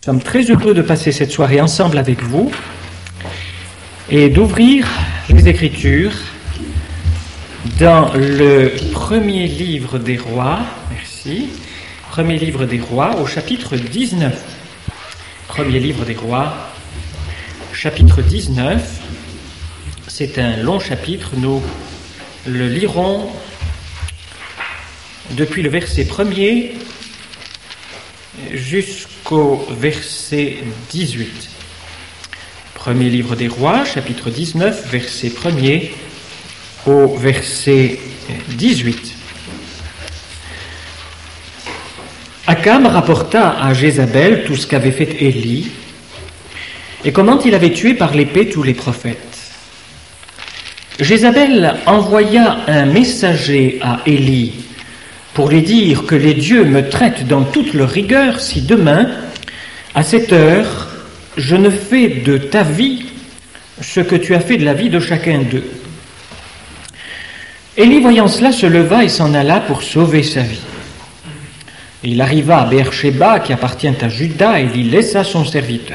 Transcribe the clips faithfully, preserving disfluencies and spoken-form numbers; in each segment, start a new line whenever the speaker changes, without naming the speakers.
Nous sommes très heureux de passer cette soirée ensemble avec vous et d'ouvrir les Écritures dans le premier livre des rois, merci, premier livre des rois au chapitre dix-neuf. Premier livre des rois, chapitre dix-neuf, c'est un long chapitre, nous le lirons depuis le verset premier jusqu'au verset dix-huit. Premier livre des rois, chapitre dix-neuf, verset premier au verset dix-huit. Akam rapporta à Jézabel tout ce qu'avait fait Élie et comment il avait tué par l'épée tous les prophètes. Jézabel envoya un messager à Élie pour lui dire que les dieux me traitent dans toute leur rigueur si demain, à cette heure, je ne fais de ta vie ce que tu as fait de la vie de chacun d'eux. Élie, voyant cela, se leva et s'en alla pour sauver sa vie. Il arriva à Beer-Shéba, qui appartient à Juda, et il y laissa son serviteur.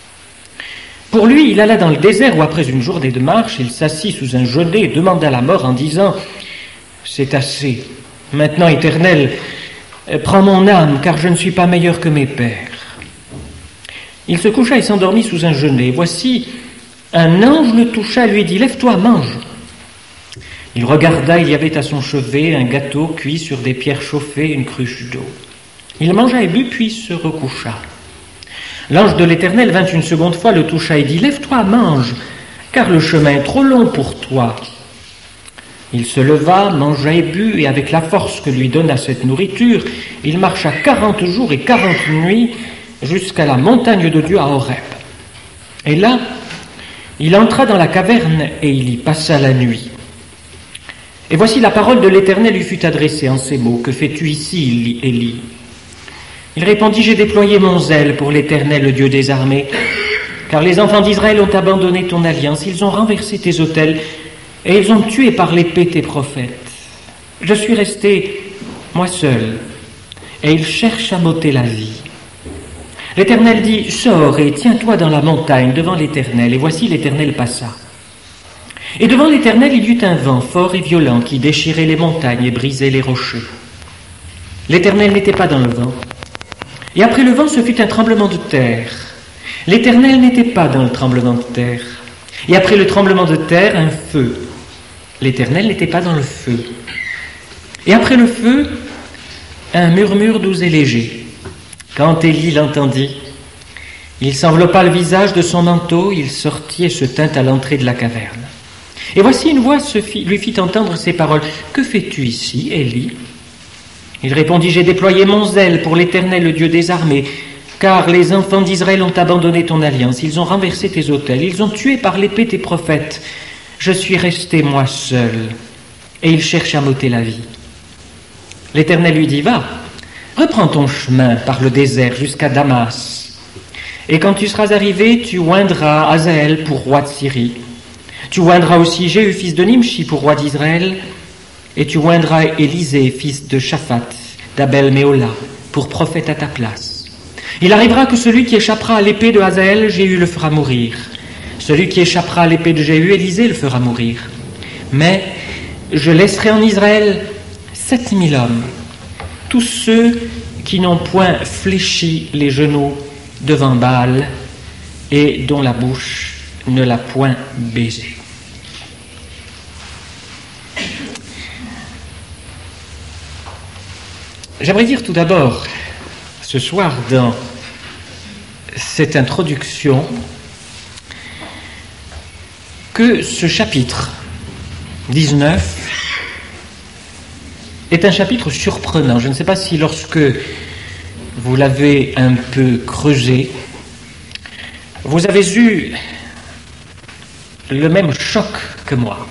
Pour lui, il alla dans le désert où, après une journée de marche, il s'assit sous un genêt et demanda la mort en disant « C'est assez. Maintenant, Éternel, prends mon âme, car je ne suis pas meilleur que mes pères. » Il se coucha et s'endormit sous un genêt. Voici, un ange le toucha et lui dit « Lève-toi, mange. » Il regarda, il y avait à son chevet un gâteau cuit sur des pierres chauffées, une cruche d'eau. Il mangea et but, puis se recoucha. L'ange de l'Éternel vint une seconde fois, le toucha et dit « Lève-toi, mange, car le chemin est trop long pour toi. » Il se leva, mangea et but, et avec la force que lui donna cette nourriture, il marcha quarante jours et quarante nuits jusqu'à la montagne de Dieu à Horeb. Et là, il entra dans la caverne et il y passa la nuit. Et voici la parole de l'Éternel lui fut adressée en ces mots. « Que fais-tu ici, Élie ?» Il répondit « J'ai déployé mon zèle pour l'Éternel, le Dieu des armées, car les enfants d'Israël ont abandonné ton alliance, ils ont renversé tes autels, et ils ont tué par l'épée tes prophètes. Je suis resté, moi seul, et ils cherchent à m'ôter la vie. » L'Éternel dit « Sors et tiens-toi dans la montagne devant l'Éternel. » Et voici l'Éternel passa. Et devant l'Éternel, il y eut un vent fort et violent qui déchirait les montagnes et brisait les rochers. L'Éternel n'était pas dans le vent. Et après le vent, ce fut un tremblement de terre. L'Éternel n'était pas dans le tremblement de terre. Et après le tremblement de terre, un feu. L'Éternel n'était pas dans le feu. Et après le feu, un murmure doux et léger. Quand Élie l'entendit, il s'enveloppa le visage de son manteau, il sortit et se tint à l'entrée de la caverne. Et voici une voix se fit, lui fit entendre ces paroles. « Que fais-tu ici, Élie ?» Il répondit « J'ai déployé mon zèle pour l'Éternel, le Dieu des armées, car les enfants d'Israël ont abandonné ton alliance, ils ont renversé tes autels, ils ont tué par l'épée tes prophètes. Je suis resté moi seul, et ils cherchent à m'ôter la vie. » L'Éternel lui dit « Va, reprends ton chemin par le désert jusqu'à Damas, et quand tu seras arrivé, tu oindras Hazaël pour roi de Syrie. Tu oindras aussi Jéhu, fils de Nimshi, pour roi d'Israël, et tu oindras Élisée, fils de Shaphat, d'Abel-Méola, pour prophète à ta place. Il arrivera que celui qui échappera à l'épée de Hazaël, Jéhu le fera mourir. Celui qui échappera à l'épée de Jéhu, Élisée le fera mourir. Mais je laisserai en Israël sept mille hommes, tous ceux qui n'ont point fléchi les genoux devant Baal et dont la bouche ne l'a point baisé. » J'aimerais dire tout d'abord, ce soir, dans cette introduction, que ce chapitre dix-neuf est un chapitre surprenant. Je ne sais pas si lorsque vous l'avez un peu creusé, vous avez eu le même choc que moi.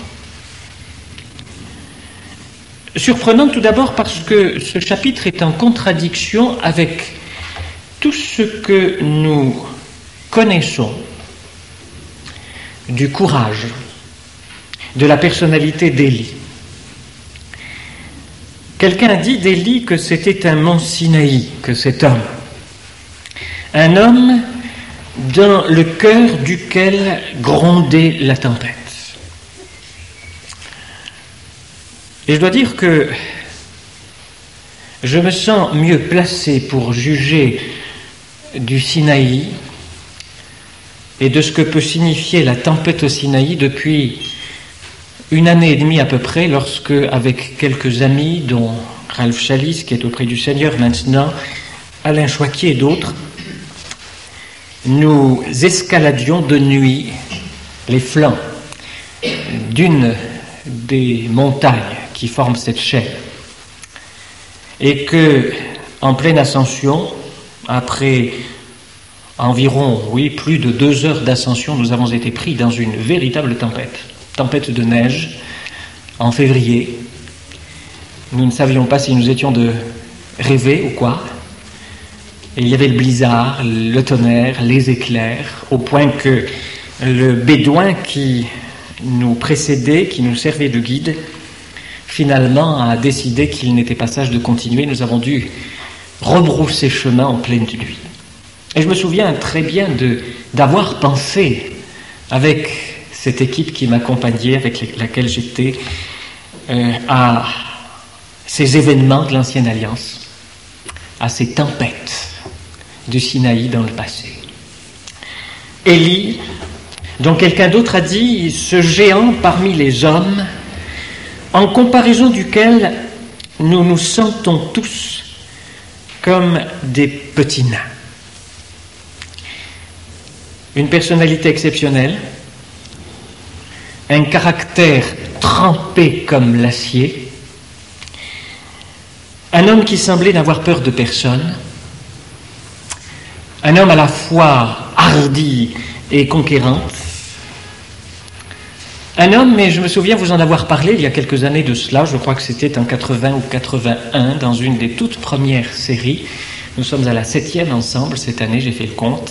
Surprenant tout d'abord parce que ce chapitre est en contradiction avec tout ce que nous connaissons du courage, de la personnalité d'Élie. Quelqu'un a dit d'Élie que c'était un mont Sinaï, que cet homme. un homme dans le cœur duquel grondait la tempête. Et je dois dire que je me sens mieux placé pour juger du Sinaï et de ce que peut signifier la tempête au Sinaï depuis une année et demie à peu près, lorsque, avec quelques amis, dont Ralph Chalice, qui est auprès du Seigneur maintenant, Alain Choiquier et d'autres, nous escaladions de nuit les flancs d'une des montagnes qui forment cette chaîne. Et que, en pleine ascension, après environ, oui, plus de deux heures d'ascension, nous avons été pris dans une véritable tempête. Tempête de neige, en février. Nous ne savions pas si nous étions de rêver ou quoi. Et il y avait le blizzard, le tonnerre, les éclairs, au point que le bédouin qui nous précédait, qui nous servait de guide, finalement a décidé qu'il n'était pas sage de continuer. Nous avons dû rebrousser chemin en pleine nuit. Et je me souviens très bien de, d'avoir pensé avec cette équipe qui m'accompagnait, avec laquelle j'étais, euh, à ces événements de l'Ancienne Alliance, à ces tempêtes du Sinaï dans le passé. Élie, dont quelqu'un d'autre a dit, ce géant parmi les hommes, en comparaison duquel nous nous sentons tous comme des petits nains. Une personnalité exceptionnelle, un caractère trempé comme l'acier, un homme qui semblait n'avoir peur de personne, un homme à la fois hardi et conquérant, un homme, mais je me souviens vous en avoir parlé il y a quelques années de cela, je crois que c'était en quatre-vingts ou quatre-vingt-un, dans une des toutes premières séries. Nous sommes à la septième ensemble cette année, j'ai fait le compte.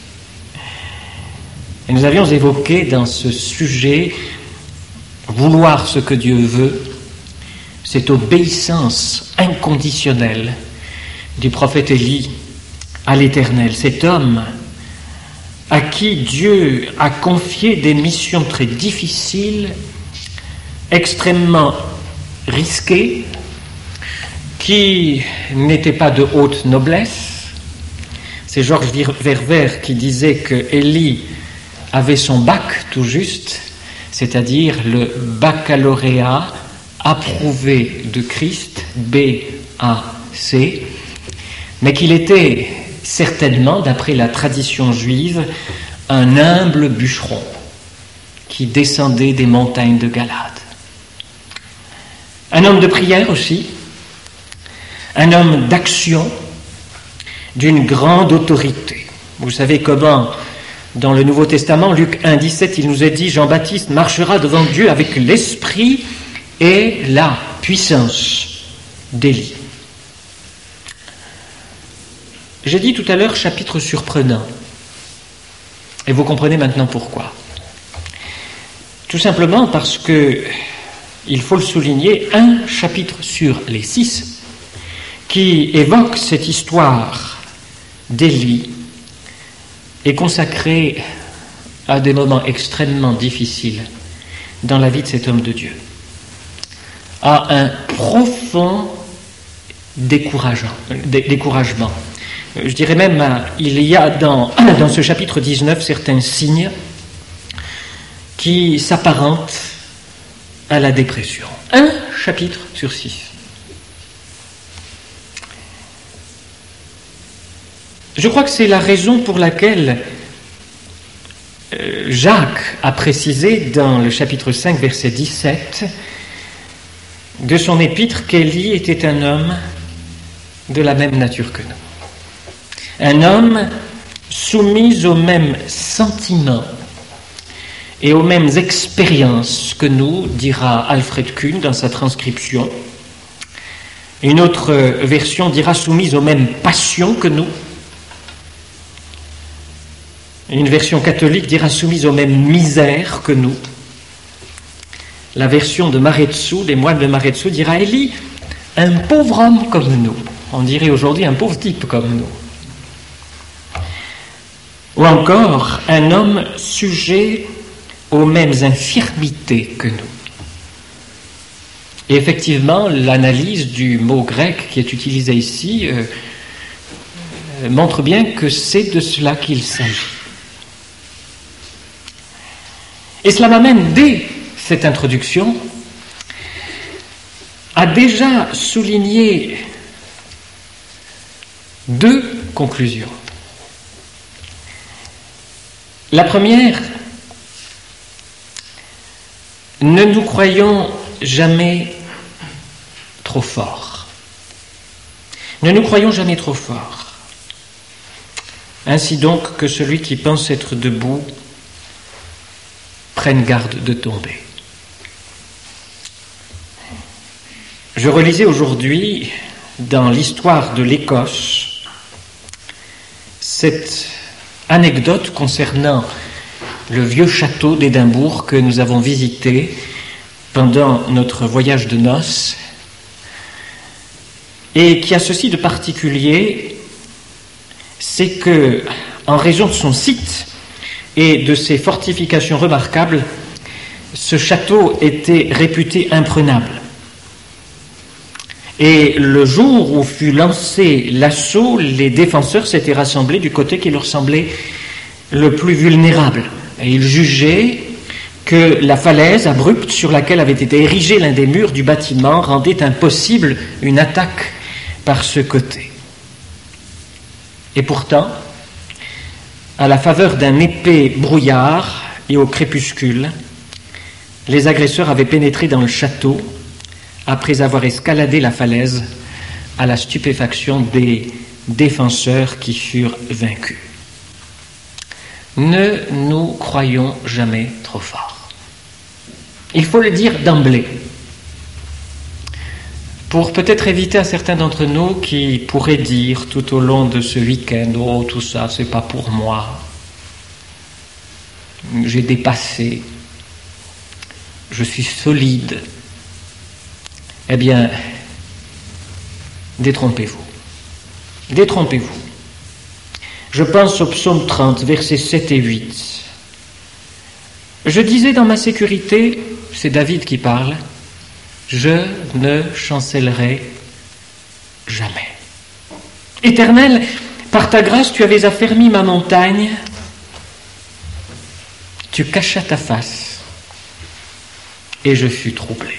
Et nous avions évoqué dans ce sujet vouloir ce que Dieu veut, cette obéissance inconditionnelle du prophète Élie à l'Éternel, cet homme à qui Dieu a confié des missions très difficiles, extrêmement risquées, qui n'étaient pas de haute noblesse. C'est Georges Verwer qui disait que Élie avait son bac tout juste, c'est-à-dire le baccalauréat approuvé de Christ, B A C, mais qu'il était certainement, d'après la tradition juive, un humble bûcheron qui descendait des montagnes de Galade. Un homme de prière aussi, un homme d'action, d'une grande autorité. Vous savez comment, dans le Nouveau Testament, Luc un, dix-sept, il nous est dit, Jean-Baptiste marchera devant Dieu avec l'esprit et la puissance d'Élie. J'ai dit tout à l'heure chapitre surprenant, et vous comprenez maintenant pourquoi. Tout simplement parce que, il faut le souligner, un chapitre sur les six qui évoque cette histoire d'Élie est consacré à des moments extrêmement difficiles dans la vie de cet homme de Dieu, à un profond découragement. découragement. Je dirais même, il y a dans, dans ce chapitre dix-neuf certains signes qui s'apparentent à la dépression. Un chapitre sur six. Je crois que c'est la raison pour laquelle Jacques a précisé dans le chapitre cinq, verset dix-sept, de son épître qu'Élie était un homme de la même nature que nous. Un homme soumis aux mêmes sentiments et aux mêmes expériences que nous, dira Alfred Kuhn dans sa transcription. Une autre version dira soumis aux mêmes passions que nous. Une version catholique dira soumise aux mêmes misères que nous. La version de Maretsu, des moines de Maretsu, dira Élie, un pauvre homme comme nous. On dirait aujourd'hui un pauvre type comme nous. ou encore un homme sujet aux mêmes infirmités que nous. Et effectivement, l'analyse du mot grec qui est utilisé ici euh, montre bien que c'est de cela qu'il s'agit. Et cela m'amène, dès cette introduction, à déjà souligner deux conclusions. La première, ne nous croyons jamais trop forts. Ne nous croyons jamais trop forts. Ainsi donc que celui qui pense être debout prenne garde de tomber. Je relisais aujourd'hui dans l'histoire de l'Écosse cette anecdote concernant le vieux château d'Édimbourg que nous avons visité pendant notre voyage de noces et qui a ceci de particulier, c'est que, en raison de son site et de ses fortifications remarquables, ce château était réputé imprenable. Et le jour où fut lancé l'assaut, les défenseurs s'étaient rassemblés du côté qui leur semblait le plus vulnérable. Et ils jugeaient que la falaise abrupte sur laquelle avait été érigé l'un des murs du bâtiment rendait impossible une attaque par ce côté. Et pourtant, à la faveur d'un épais brouillard et au crépuscule, les agresseurs avaient pénétré dans le château après avoir escaladé la falaise à la stupéfaction des défenseurs qui furent vaincus. Ne nous croyons jamais trop forts. Il faut le dire d'emblée, pour peut-être éviter à certains d'entre nous qui pourraient dire tout au long de ce week-end « Oh, tout ça, c'est pas pour moi. J'ai dépassé. Je suis solide. » Eh bien, détrompez-vous. Détrompez-vous. Je pense au psaume trente, versets sept et huit. Je disais dans ma sécurité, c'est David qui parle, je ne chancellerai jamais. Éternel, par ta grâce, tu avais affermi ma montagne, tu cachas ta face, et je fus troublé.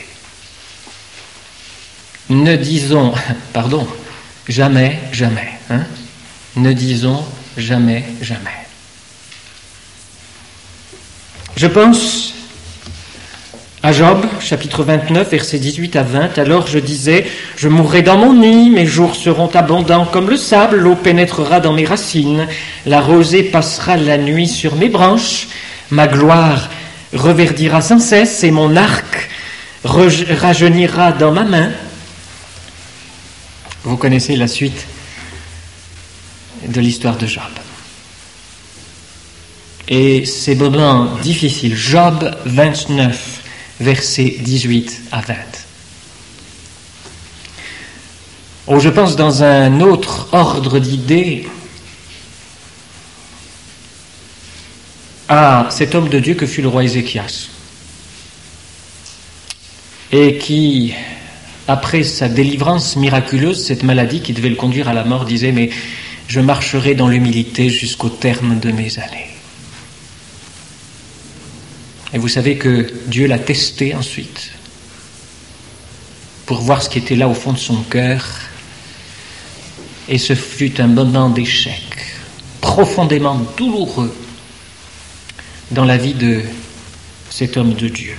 Ne disons, pardon, jamais, jamais, hein? Ne disons jamais, jamais. Je pense à Job, chapitre vingt-neuf, versets dix-huit à vingt. Alors je disais, je mourrai dans mon nid, mes jours seront abondants comme le sable, l'eau pénétrera dans mes racines, la rosée passera la nuit sur mes branches, ma gloire reverdira sans cesse et mon arc rajeunira dans ma main. Vous connaissez la suite de l'histoire de Job. Et ces moments difficiles, Job vingt-neuf, versets dix-huit à vingt. Oh, je pense dans un autre ordre d'idées à cet homme de Dieu que fut le roi Ézéchias et qui, après sa délivrance miraculeuse, cette maladie qui devait le conduire à la mort, disait « Mais je marcherai dans l'humilité jusqu'au terme de mes années. » Et vous savez que Dieu l'a testé ensuite pour voir ce qui était là au fond de son cœur. Et ce fut un moment d'échec profondément douloureux dans la vie de cet homme de Dieu.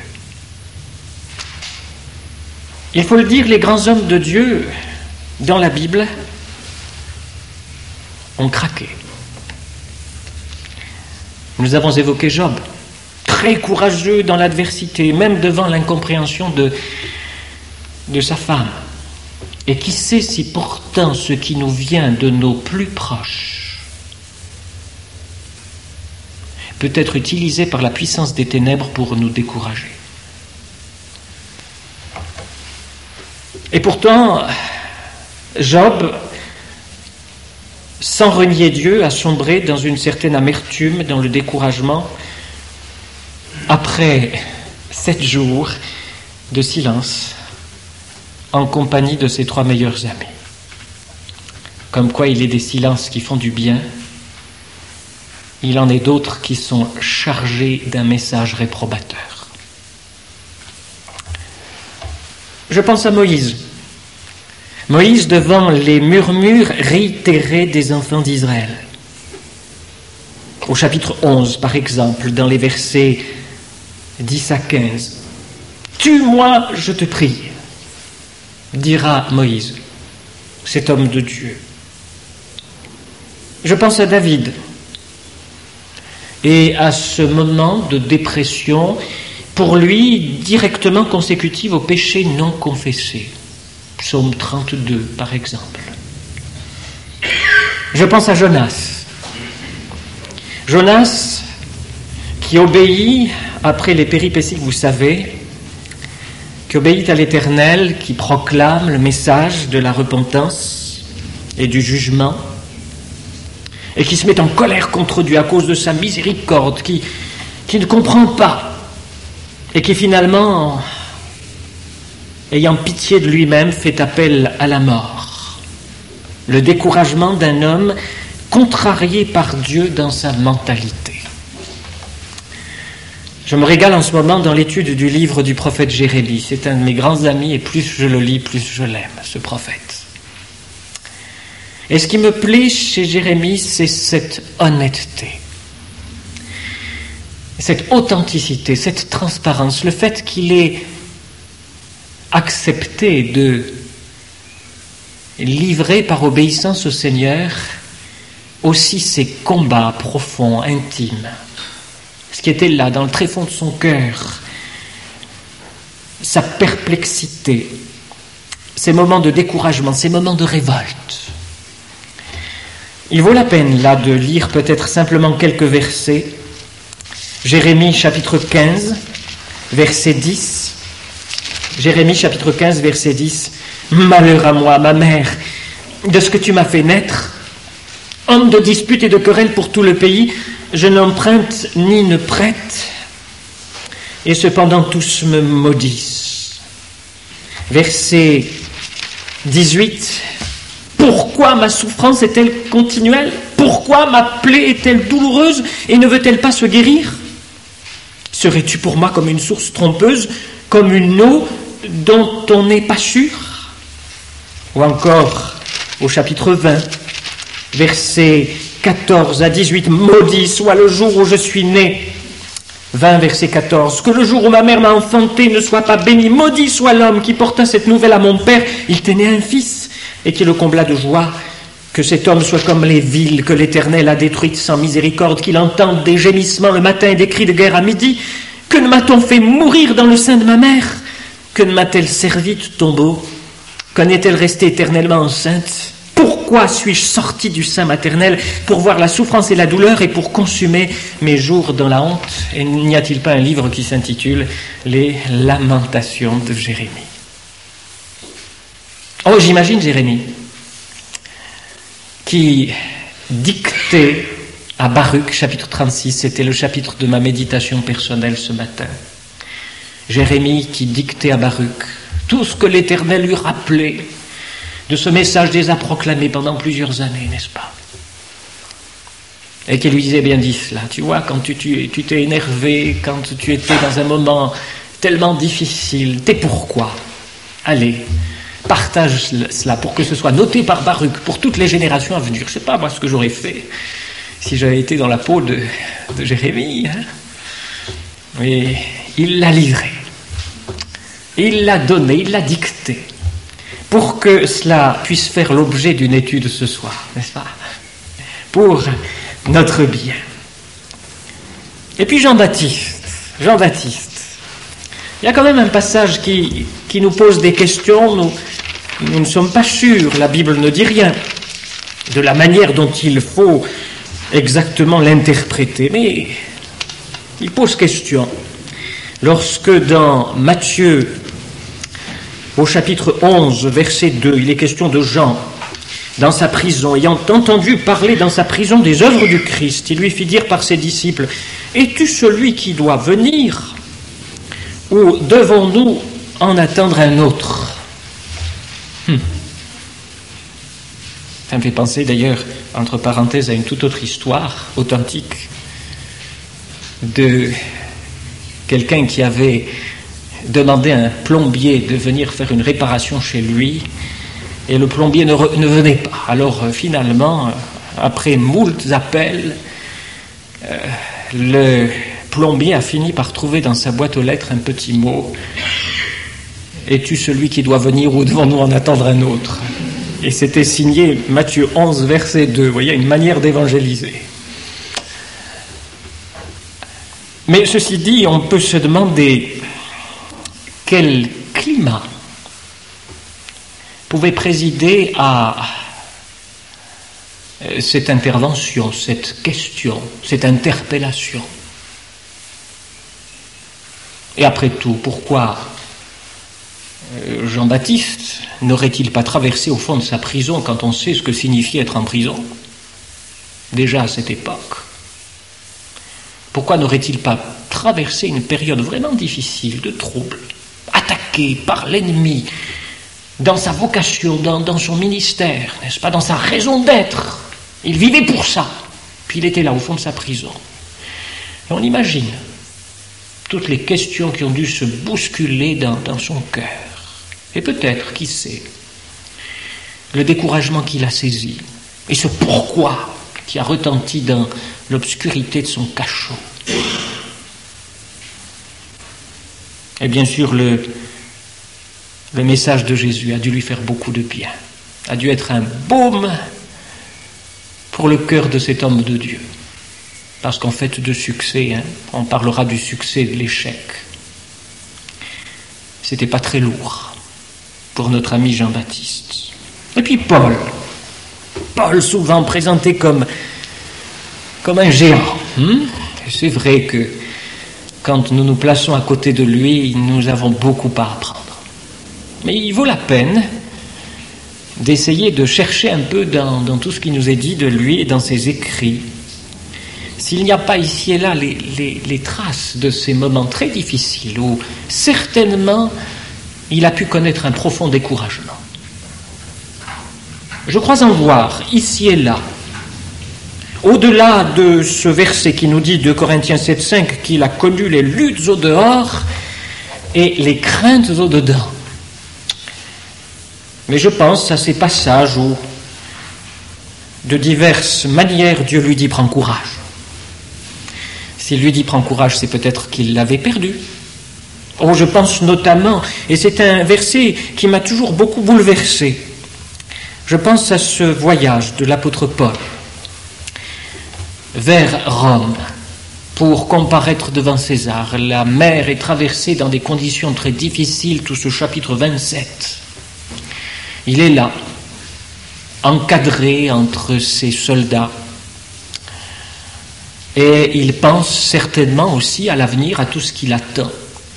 Il faut le dire, les grands hommes de Dieu dans la Bible ont craqué. Nous avons évoqué Job, très courageux dans l'adversité, même devant l'incompréhension de, de sa femme. Et qui sait si pourtant ce qui nous vient de nos plus proches peut être utilisé par la puissance des ténèbres pour nous décourager. Et pourtant, Job sans renier Dieu, a sombré dans une certaine amertume, dans le découragement, après sept jours de silence en compagnie de ses trois meilleurs amis. Comme quoi il est des silences qui font du bien, il en est d'autres qui sont chargés d'un message réprobateur. Je pense à Moïse. Moïse devant les murmures réitérés des enfants d'Israël. Au chapitre onze, par exemple, dans les versets dix à quinze. « Tue-moi, je te prie », dira Moïse, cet homme de Dieu. Je pense à David et à ce moment de dépression, pour lui, directement consécutive au péché non confessé. Psaume trente-deux, par exemple. Je pense à Jonas. Jonas, qui obéit, après les péripéties que vous savez, qui obéit à l'Éternel, qui proclame le message de la repentance et du jugement, et qui se met en colère contre Dieu à cause de sa miséricorde, qui, qui ne comprend pas, et qui finalement, ayant pitié de lui-même, fait appel à la mort. Le découragement d'un homme contrarié par Dieu dans sa mentalité. Je me régale en ce moment dans l'étude du livre du prophète Jérémie. C'est un de mes grands amis et plus je le lis, plus je l'aime, ce prophète. Et ce qui me plaît chez Jérémie, c'est cette honnêteté, cette authenticité, cette transparence, le fait qu'il ait accepté de livrer par obéissance au Seigneur aussi ses combats profonds, intimes, ce qui était là, dans le tréfonds de son cœur, sa perplexité, ses moments de découragement, ses moments de révolte. Il vaut la peine, là, de lire peut-être simplement quelques versets. Jérémie, chapitre quinze, verset dix. Jérémie, chapitre quinze, verset dix. « Malheur à moi, ma mère, de ce que tu m'as fait naître. Homme de dispute et de querelle pour tout le pays, je n'emprunte ni ne prête, et cependant tous me maudissent. » Verset dix-huit. « Pourquoi ma souffrance est-elle continuelle? Pourquoi ma plaie est-elle douloureuse et ne veut-elle pas se guérir? Serais-tu pour moi comme une source trompeuse, comme une eau dont on n'est pas sûr ?» Ou encore, au chapitre vingt, versets quatorze à dix-huit, « Maudit soit le jour où je suis né. » vingt, verset quatorze, « Que le jour où ma mère m'a enfanté ne soit pas béni. Maudit soit l'homme qui porta cette nouvelle à mon père. Il t'est né un fils, et qui le combla de joie. Que cet homme soit comme les villes que l'Éternel a détruites sans miséricorde, qu'il entende des gémissements le matin et des cris de guerre à midi. Que ne m'a-t-on fait mourir dans le sein de ma mère? Que ne m'a-t-elle servi de tombeau? Qu'en est-elle restée éternellement enceinte? Pourquoi suis-je sorti du sein maternel pour voir la souffrance et la douleur et pour consumer mes jours dans la honte? Et n'y a-t-il pas un livre qui s'intitule « Les lamentations de Jérémie » ? Oh, j'imagine Jérémie qui dictait à Baruch, chapitre trente-six, c'était le chapitre de ma méditation personnelle ce matin. Jérémie qui dictait à Baruch tout ce que l'Éternel lui rappelait de ce message déjà proclamé pendant plusieurs années, n'est-ce pas? Et qui lui disait, bien dit cela, tu vois, quand tu, tu, tu t'es énervé, quand tu étais dans un moment tellement difficile, t'es pourquoi? Allez, partage cela pour que ce soit noté par Baruch pour toutes les générations à venir. Je ne sais pas moi ce que j'aurais fait si j'avais été dans la peau de, de Jérémie. Hein? Mais il l'a livré. Il l'a donné, il l'a dicté pour que cela puisse faire l'objet d'une étude ce soir, n'est-ce pas? Pour notre bien. Et puis Jean-Baptiste, Jean-Baptiste. Il y a quand même un passage qui, qui nous pose des questions. Nous, nous ne sommes pas sûrs, la Bible ne dit rien de la manière dont il faut exactement l'interpréter, mais il pose question. Lorsque dans Matthieu, au chapitre onze, verset deux, il est question de Jean, dans sa prison, ayant entendu parler dans sa prison des œuvres du Christ, il lui fit dire par ses disciples, « Es-tu celui qui doit venir, ou devons-nous en attendre un autre ?» hum. Ça me fait penser d'ailleurs, entre parenthèses, à une toute autre histoire authentique de quelqu'un qui avait demandé à un plombier de venir faire une réparation chez lui, et le plombier ne, re, ne venait pas. Alors euh, finalement, euh, après moult appels, euh, le plombier a fini par trouver dans sa boîte aux lettres un petit mot. « Es-tu celui qui doit venir ou devons-nous en attendre un autre ?» Et c'était signé Matthieu onze, verset deux. Vous voyez, une manière d'évangéliser. Mais ceci dit, on peut se demander quel climat pouvait présider à cette intervention, cette question, cette interpellation. Et après tout, pourquoi Jean-Baptiste n'aurait-il pas traversé au fond de sa prison quand on sait ce que signifiait être en prison, déjà à cette époque? Pourquoi n'aurait-il pas traversé une période vraiment difficile, de trouble, attaqué par l'ennemi, dans sa vocation, dans, dans son ministère, n'est-ce pas, dans sa raison d'être? Il vivait pour ça, puis il était là au fond de sa prison. Et on imagine toutes les questions qui ont dû se bousculer dans, dans son cœur. Et peut-être, qui sait, le découragement qui l'a saisi, et ce pourquoi qui a retenti dans l'obscurité de son cachot. Et bien sûr, le, le message de Jésus a dû lui faire beaucoup de bien, a dû être un baume pour le cœur de cet homme de Dieu. Parce qu'en fait de succès, hein, on parlera du succès et de l'échec. C'était pas très lourd pour notre ami Jean-Baptiste. Et puis Paul, Paul souvent présenté comme, comme un géant. Hein? C'est vrai que quand nous nous plaçons à côté de lui, nous avons beaucoup à apprendre. Mais il vaut la peine d'essayer de chercher un peu dans, dans tout ce qui nous est dit de lui et dans ses écrits, s'il n'y a pas ici et là les, les, les traces de ces moments très difficiles où certainement il a pu connaître un profond découragement. Je crois en voir ici et là, au-delà de ce verset qui nous dit, deux Corinthiens sept, cinq, qu'il a connu les luttes au dehors et les craintes au dedans. Mais je pense à ces passages où, de diverses manières, Dieu lui dit « prends courage ». S'il lui dit « prends courage », c'est peut-être qu'il l'avait perdu. Oh, je pense notamment, et c'est un verset qui m'a toujours beaucoup bouleversé, je pense à ce voyage de l'apôtre Paul vers Rome pour comparaître devant César. La mer est traversée dans des conditions très difficiles, tout ce chapitre vingt-sept. Il est là, encadré entre ses soldats, et il pense certainement aussi à l'avenir, à tout ce qui l'attend.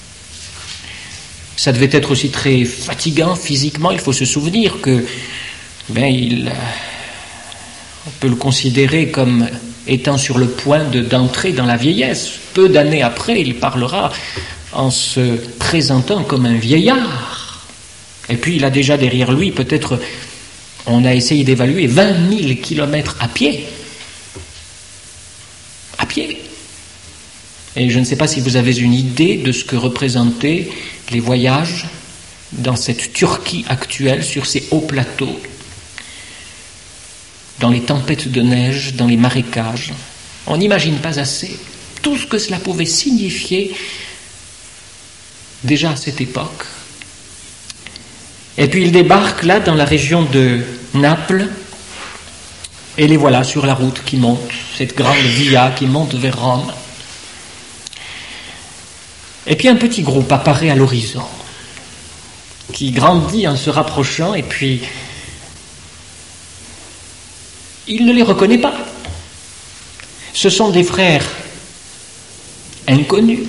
Ça devait être aussi très fatigant physiquement. Il faut se souvenir que ben, il, on peut le considérer comme étant sur le point de, d'entrer dans la vieillesse. Peu d'années après, il parlera en se présentant comme un vieillard. Et puis il a déjà derrière lui, peut-être, on a essayé d'évaluer vingt mille kilomètres à pied. À pied. Et je ne sais pas si vous avez une idée de ce que représentaient les voyages dans cette Turquie actuelle, sur ces hauts plateaux, dans les tempêtes de neige, dans les marécages. On n'imagine pas assez tout ce que cela pouvait signifier déjà à cette époque. Et puis il débarque là dans la région de Naples, et les voilà sur la route qui monte, cette grande via qui monte vers Rome. Et puis un petit groupe apparaît à l'horizon, qui grandit en se rapprochant, et puis il ne les reconnaît pas. Ce sont des frères inconnus.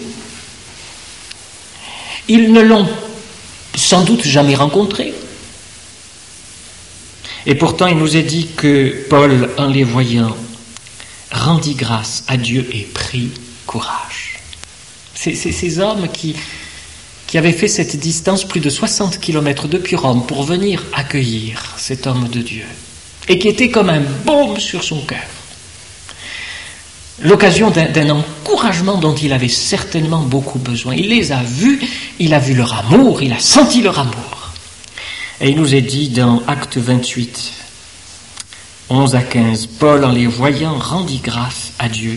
Ils ne l'ont sans doute jamais rencontré. Et pourtant, il nous est dit que Paul, en les voyant, rendit grâce à Dieu et prit courage. C'est, c'est ces hommes qui, qui avaient fait cette distance, plus de soixante kilomètres depuis Rome, pour venir accueillir cet homme de Dieu, et qui était comme un baume sur son cœur. L'occasion d'un, d'un encouragement dont il avait certainement beaucoup besoin. Il les a vus, il a vu leur amour, il a senti leur amour. Et il nous est dit dans Actes vingt-huit, onze à quinze, Paul, en les voyant, rendit grâce à Dieu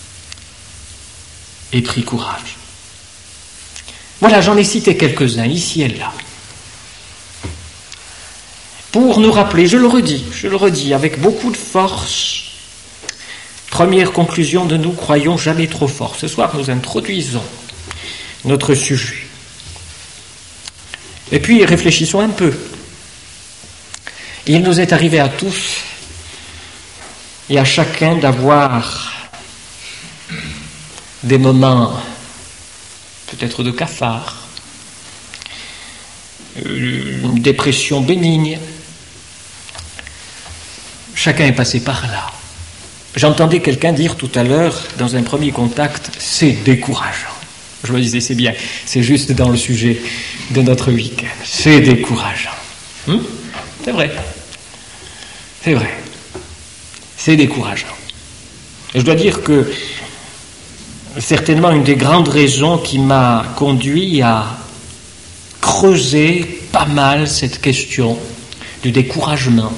et prit courage. Voilà, j'en ai cité quelques-uns, ici et là, pour nous rappeler, je le redis, je le redis avec beaucoup de force. Première conclusion de nous croyons jamais trop fort. Ce soir, nous introduisons notre sujet. Et puis, réfléchissons un peu. Il nous est arrivé à tous et à chacun d'avoir des moments peut-être de cafard, une dépression bénigne. Chacun est passé par là. J'entendais quelqu'un dire tout à l'heure, dans un premier contact, c'est décourageant. Je me disais, c'est bien, c'est juste dans le sujet de notre week-end. C'est décourageant. Hum? C'est vrai. C'est vrai. C'est décourageant. Et je dois dire que certainement une des grandes raisons qui m'a conduit à creuser pas mal cette question du découragement,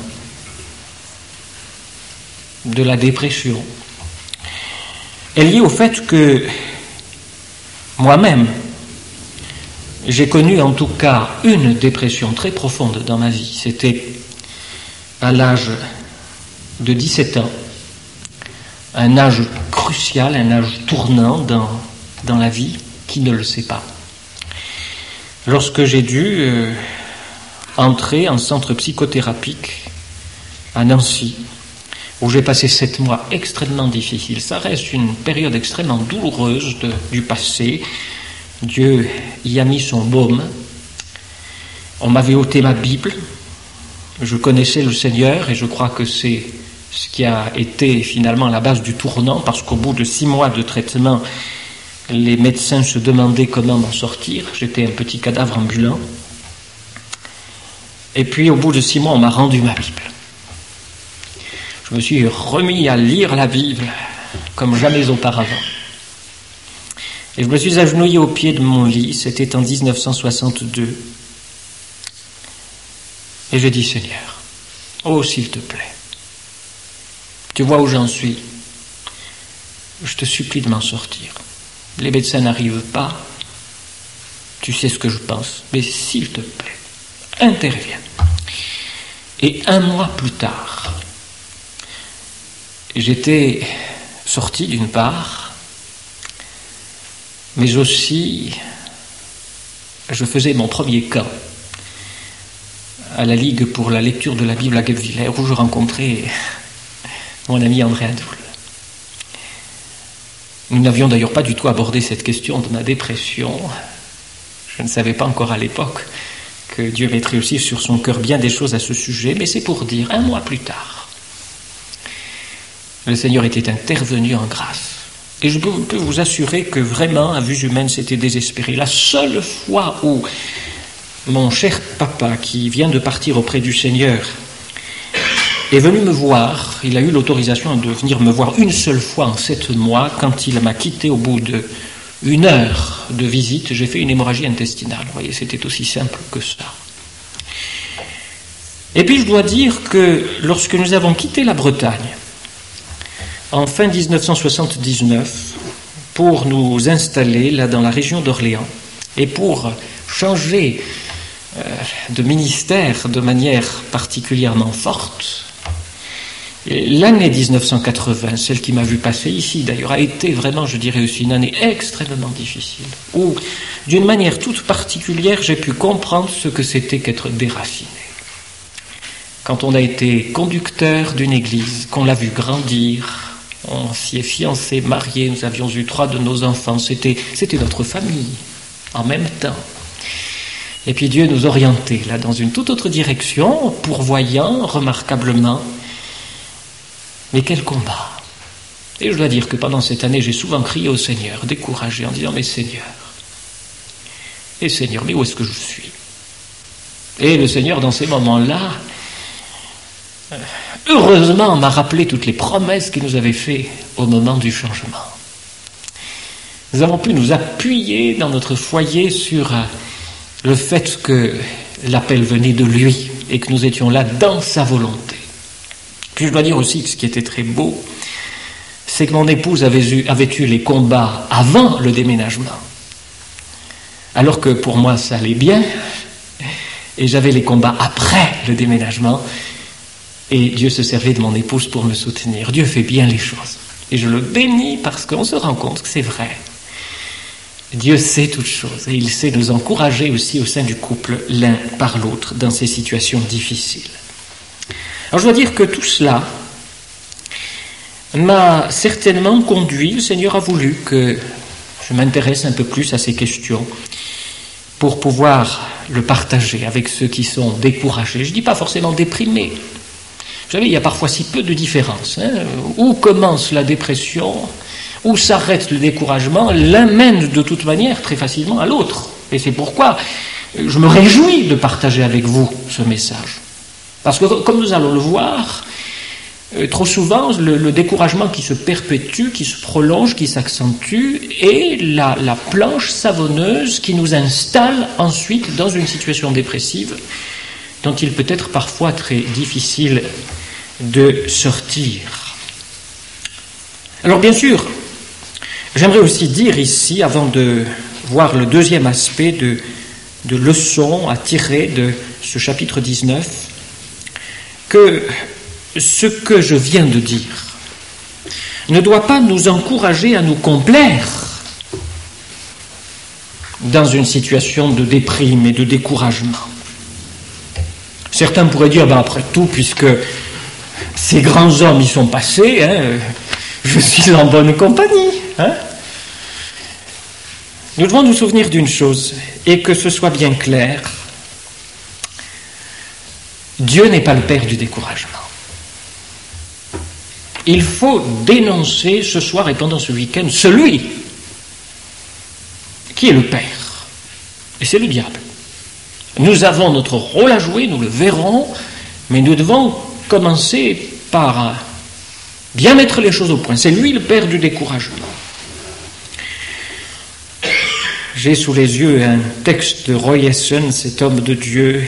de la dépression, est liée au fait que moi-même, j'ai connu en tout cas une dépression très profonde dans ma vie. C'était à l'âge de dix-sept ans, un âge crucial, un âge tournant dans, dans la vie, qui ne le sait pas. Lorsque j'ai dû euh, entrer en centre psychothérapique à Nancy, où j'ai passé sept mois extrêmement difficiles. Ça reste une période extrêmement douloureuse de, du passé. Dieu y a mis son baume. On m'avait ôté ma Bible. Je connaissais le Seigneur et je crois que c'est ce qui a été finalement la base du tournant, parce qu'au bout de six mois de traitement, les médecins se demandaient comment m'en sortir. J'étais un petit cadavre ambulant. Et puis au bout de six mois, on m'a rendu ma Bible. Je me suis remis à lire la Bible comme jamais auparavant. Et je me suis agenouillé au pied de mon lit, c'était en dix-neuf cent soixante-deux. Et je dis, Seigneur, oh s'il te plaît, tu vois où j'en suis, je te supplie de m'en sortir. Les médecins n'arrivent pas, tu sais ce que je pense, mais s'il te plaît, interviens. Et un mois plus tard, j'étais sorti d'une part, mais aussi je faisais mon premier camp à la Ligue pour la lecture de la Bible à Guebwiller, où je rencontrais mon ami André Adoul. Nous n'avions d'ailleurs pas du tout abordé cette question de ma dépression. Je ne savais pas encore à l'époque que Dieu mettrait aussi sur son cœur bien des choses à ce sujet, mais c'est pour dire, un mois plus tard, le Seigneur était intervenu en grâce. Et je peux vous assurer que vraiment, à vue humaine, c'était désespéré. La seule fois où mon cher papa, qui vient de partir auprès du Seigneur, est venu me voir, il a eu l'autorisation de venir me voir une seule fois en sept mois, quand il m'a quitté au bout d'une heure de visite, j'ai fait une hémorragie intestinale. Vous voyez, c'était aussi simple que ça. Et puis je dois dire que lorsque nous avons quitté la Bretagne, en fin dix-neuf cent soixante-dix-neuf, pour nous installer là dans la région d'Orléans et pour changer euh, de ministère de manière particulièrement forte, l'année dix-neuf cent quatre-vingts, celle qui m'a vu passer ici d'ailleurs, a été vraiment, je dirais aussi, une année extrêmement difficile, où d'une manière toute particulière, j'ai pu comprendre ce que c'était qu'être déraciné. Quand on a été conducteur d'une église, qu'on l'a vu grandir, on s'y est fiancé, marié, nous avions eu trois de nos enfants, c'était, c'était notre famille, en même temps. Et puis Dieu nous orientait là dans une toute autre direction, pourvoyant remarquablement. Mais quel combat! Et je dois dire que pendant cette année, j'ai souvent crié au Seigneur, découragé, en disant, mais Seigneur, et Seigneur, mais où est-ce que je suis? Et le Seigneur, dans ces moments-là, heureusement, m'a rappelé toutes les promesses qu'il nous avait faites au moment du changement. Nous avons pu nous appuyer dans notre foyer sur le fait que l'appel venait de lui et que nous étions là dans sa volonté. Puis je dois dire aussi que ce qui était très beau, c'est que mon épouse avait eu, avait eu les combats avant le déménagement. Alors que pour moi, ça allait bien. Et j'avais les combats après le déménagement. Et Dieu se servait de mon épouse pour me soutenir. Dieu fait bien les choses. Et je le bénis parce qu'on se rend compte que c'est vrai. Dieu sait toutes choses. Et il sait nous encourager aussi au sein du couple, l'un par l'autre, dans ces situations difficiles. Alors je dois dire que tout cela m'a certainement conduit, le Seigneur a voulu que je m'intéresse un peu plus à ces questions pour pouvoir le partager avec ceux qui sont découragés. Je ne dis pas forcément déprimés. Vous savez, il y a parfois si peu de différence. Hein. Où commence la dépression, où s'arrête le découragement, l'un mène de toute manière très facilement à l'autre. Et c'est pourquoi je me réjouis de partager avec vous ce message. Parce que, comme nous allons le voir, trop souvent, le, le découragement qui se perpétue, qui se prolonge, qui s'accentue, est la, la planche savonneuse qui nous installe ensuite dans une situation dépressive dont il peut être parfois très difficile de sortir. Alors bien sûr, j'aimerais aussi dire ici, avant de voir le deuxième aspect de, de leçon à tirer de ce chapitre dix-neuf, que ce que je viens de dire ne doit pas nous encourager à nous complaire dans une situation de déprime et de découragement. Certains pourraient dire, ben après tout, puisque ces grands hommes y sont passés, hein, je suis en bonne compagnie. Hein. Nous devons nous souvenir d'une chose, et que ce soit bien clair, Dieu n'est pas le père du découragement. Il faut dénoncer ce soir et pendant ce week-end celui qui est le père, et c'est le diable. Nous avons notre rôle à jouer, nous le verrons, mais nous devons commencer par bien mettre les choses au point. C'est lui le père du découragement. J'ai sous les yeux un texte de Roy Hession, cet homme de Dieu,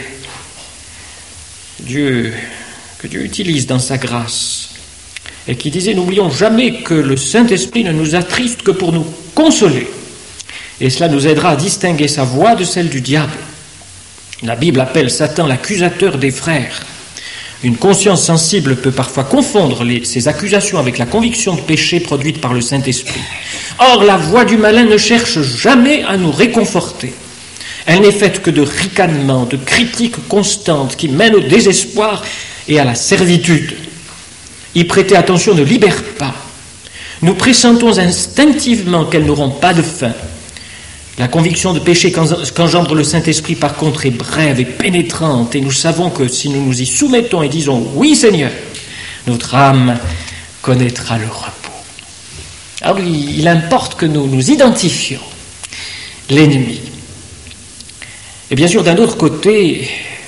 Dieu que Dieu utilise dans sa grâce, et qui disait « N'oublions jamais que le Saint-Esprit ne nous attriste que pour nous consoler, et cela nous aidera à distinguer sa voix de celle du diable. » La Bible appelle Satan l'accusateur des frères. Une conscience sensible peut parfois confondre les, ces accusations avec la conviction de péché produite par le Saint-Esprit. Or, la voix du malin ne cherche jamais à nous réconforter. Elle n'est faite que de ricanements, de critiques constantes qui mènent au désespoir et à la servitude. Y prêter attention ne libère pas. Nous pressentons instinctivement qu'elles n'auront pas de fin. La conviction de péché qu'engendre le Saint-Esprit, par contre, est brève et pénétrante, et nous savons que si nous nous y soumettons et disons « Oui, Seigneur », notre âme connaîtra le repos. Alors, il importe que nous nous identifions l'ennemi. Et bien sûr, d'un autre côté,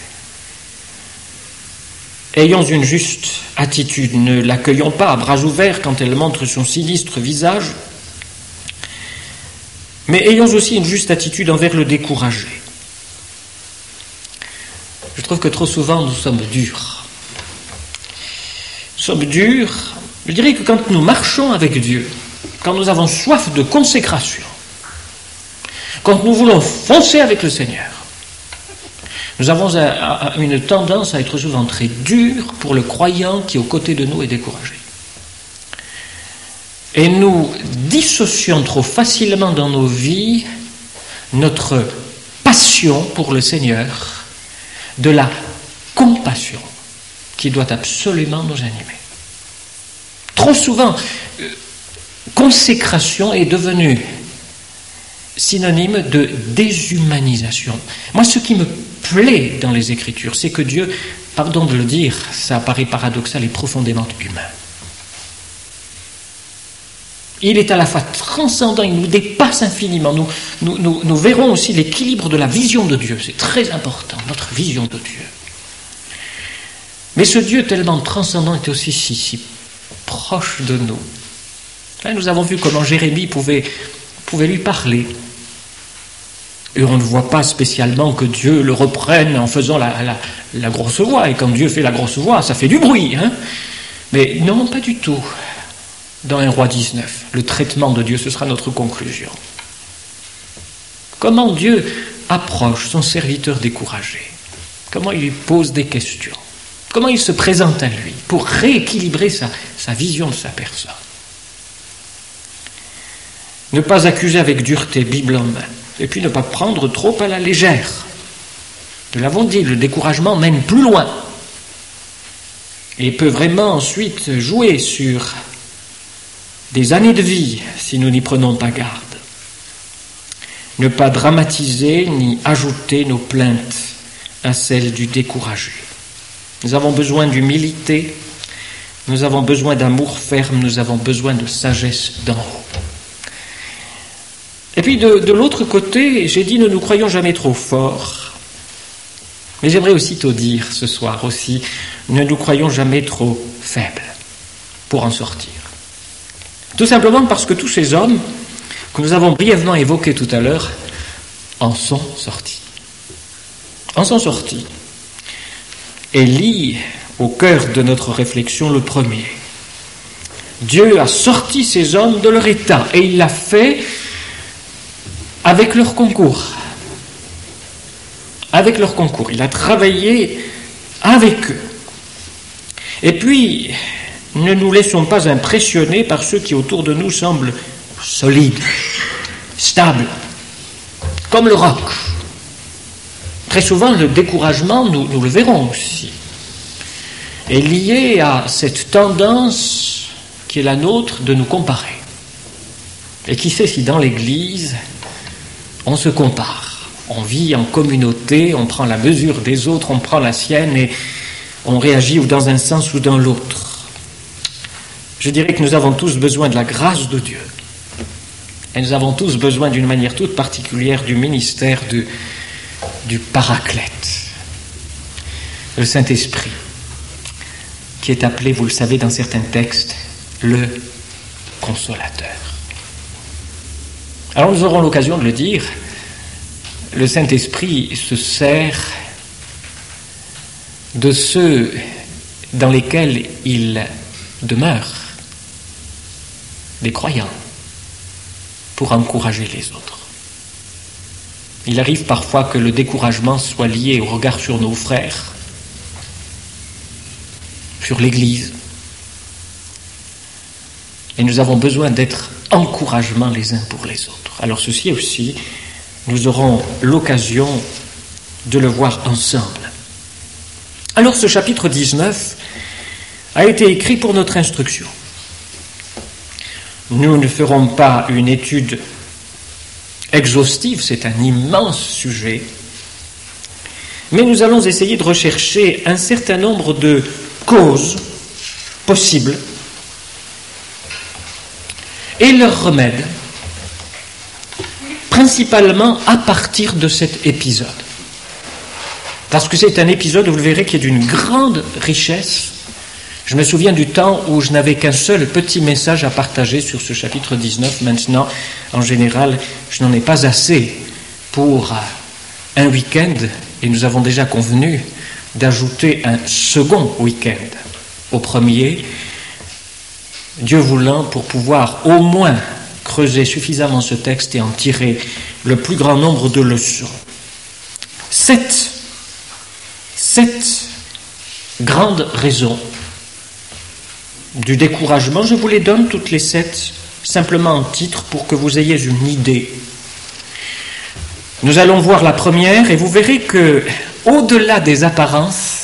ayons une juste attitude, ne l'accueillons pas à bras ouverts quand elle montre son sinistre visage, mais ayons aussi une juste attitude envers le découragé. Je trouve que trop souvent nous sommes durs. Nous sommes durs, je dirais que quand nous marchons avec Dieu, quand nous avons soif de consécration, quand nous voulons foncer avec le Seigneur, nous avons une tendance à être souvent très durs pour le croyant qui, aux côtés de nous, est découragé. Et nous dissocions trop facilement dans nos vies notre passion pour le Seigneur de la compassion qui doit absolument nous animer. Trop souvent, consécration est devenue synonyme de déshumanisation. Moi, ce qui me plaît dans les Écritures, c'est que Dieu, pardon de le dire, ça paraît paradoxal, est profondément humain. Il est à la fois transcendant, il nous dépasse infiniment. Nous, nous, nous, nous verrons aussi l'équilibre de la vision de Dieu. C'est très important, notre vision de Dieu. Mais ce Dieu tellement transcendant est aussi si, si proche de nous. Nous avons vu comment Jérémie pouvait, pouvait lui parler. Et on ne voit pas spécialement que Dieu le reprenne en faisant la, la, la grosse voix. Et quand Dieu fait la grosse voix, ça fait du bruit. Hein. Mais non, pas du tout. Dans un roi dix-neuf, le traitement de Dieu, ce sera notre conclusion. Comment Dieu approche son serviteur découragé? Comment il lui pose des questions? Comment il se présente à lui pour rééquilibrer sa, sa vision de sa personne? Ne pas accuser avec dureté, Bible en main, et puis ne pas prendre trop à la légère. Nous l'avons dit, le découragement mène plus loin et peut vraiment ensuite jouer sur des années de vie si nous n'y prenons pas garde. Ne pas dramatiser ni ajouter nos plaintes à celles du découragé. Nous avons besoin d'humilité, nous avons besoin d'amour ferme, nous avons besoin de sagesse d'en haut. Et puis de, de l'autre côté, j'ai dit ne nous croyons jamais trop forts. Mais j'aimerais aussitôt dire ce soir aussi, ne nous croyons jamais trop faibles pour en sortir. Tout simplement parce que tous ces hommes que nous avons brièvement évoqués tout à l'heure en sont sortis. En sont sortis. Élie, au cœur de notre réflexion, le premier. Dieu a sorti ces hommes de leur état et il l'a fait avec leur concours. Avec leur concours. Il a travaillé avec eux. Et puis, ne nous laissons pas impressionner par ceux qui autour de nous semblent solides, stables, comme le roc. Très souvent, le découragement, nous, nous le verrons aussi, est lié à cette tendance qui est la nôtre de nous comparer. Et qui sait si dans l'Église, on se compare. On vit en communauté, on prend la mesure des autres, on prend la sienne et on réagit ou dans un sens ou dans l'autre. Je dirais que nous avons tous besoin de la grâce de Dieu. Et nous avons tous besoin d'une manière toute particulière du ministère du, du Paraclète, le Saint-Esprit, qui est appelé, vous le savez dans certains textes, le Consolateur. Alors nous aurons l'occasion de le dire, le Saint-Esprit se sert de ceux dans lesquels il demeure, des croyants, pour encourager les autres. Il arrive parfois que le découragement soit lié au regard sur nos frères, sur l'Église. Et nous avons besoin d'être encouragement les uns pour les autres. Alors ceci aussi, nous aurons l'occasion de le voir ensemble. Alors ce chapitre dix-neuf a été écrit pour notre instruction. Nous ne ferons pas une étude exhaustive, c'est un immense sujet, mais nous allons essayer de rechercher un certain nombre de causes possibles et leurs remèdes, principalement à partir de cet épisode. Parce que c'est un épisode, vous le verrez, qui est d'une grande richesse. Je me souviens du temps où je n'avais qu'un seul petit message à partager sur ce chapitre dix-neuf. Maintenant, en général, je n'en ai pas assez pour un week-end, et nous avons déjà convenu d'ajouter un second week-end au premier, Dieu voulant, pour pouvoir au moins creuser suffisamment ce texte et en tirer le plus grand nombre de leçons. Sept, sept grandes raisons du découragement, je vous les donne toutes les sept, simplement en titre pour que vous ayez une idée. Nous allons voir la première et vous verrez que, au-delà des apparences,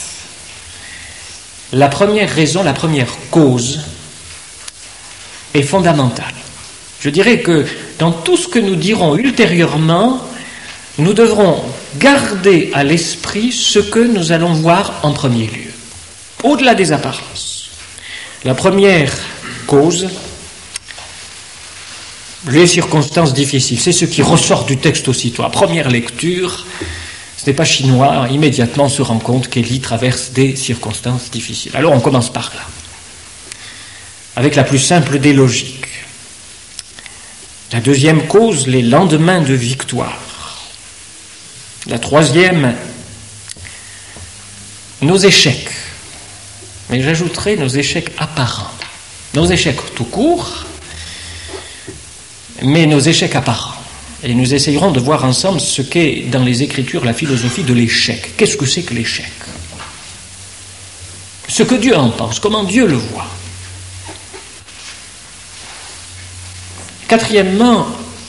la première raison, la première cause est fondamentale. Je dirais que dans tout ce que nous dirons ultérieurement, nous devrons garder à l'esprit ce que nous allons voir en premier lieu, au-delà des apparences. La première cause, les circonstances difficiles, c'est ce qui ressort du texte aussitôt. À première lecture, ce n'est pas chinois, immédiatement on se rend compte qu'Élie traverse des circonstances difficiles. Alors on commence par là, avec la plus simple des logiques. La deuxième cause, les lendemains de victoire. La troisième, nos échecs. Mais j'ajouterai nos échecs apparents. Nos échecs tout court, mais nos échecs apparents. Et nous essayerons de voir ensemble ce qu'est dans les Écritures la philosophie de l'échec. Qu'est-ce que c'est que l'échec? Ce que Dieu en pense, comment Dieu le voit. Quatrièmement,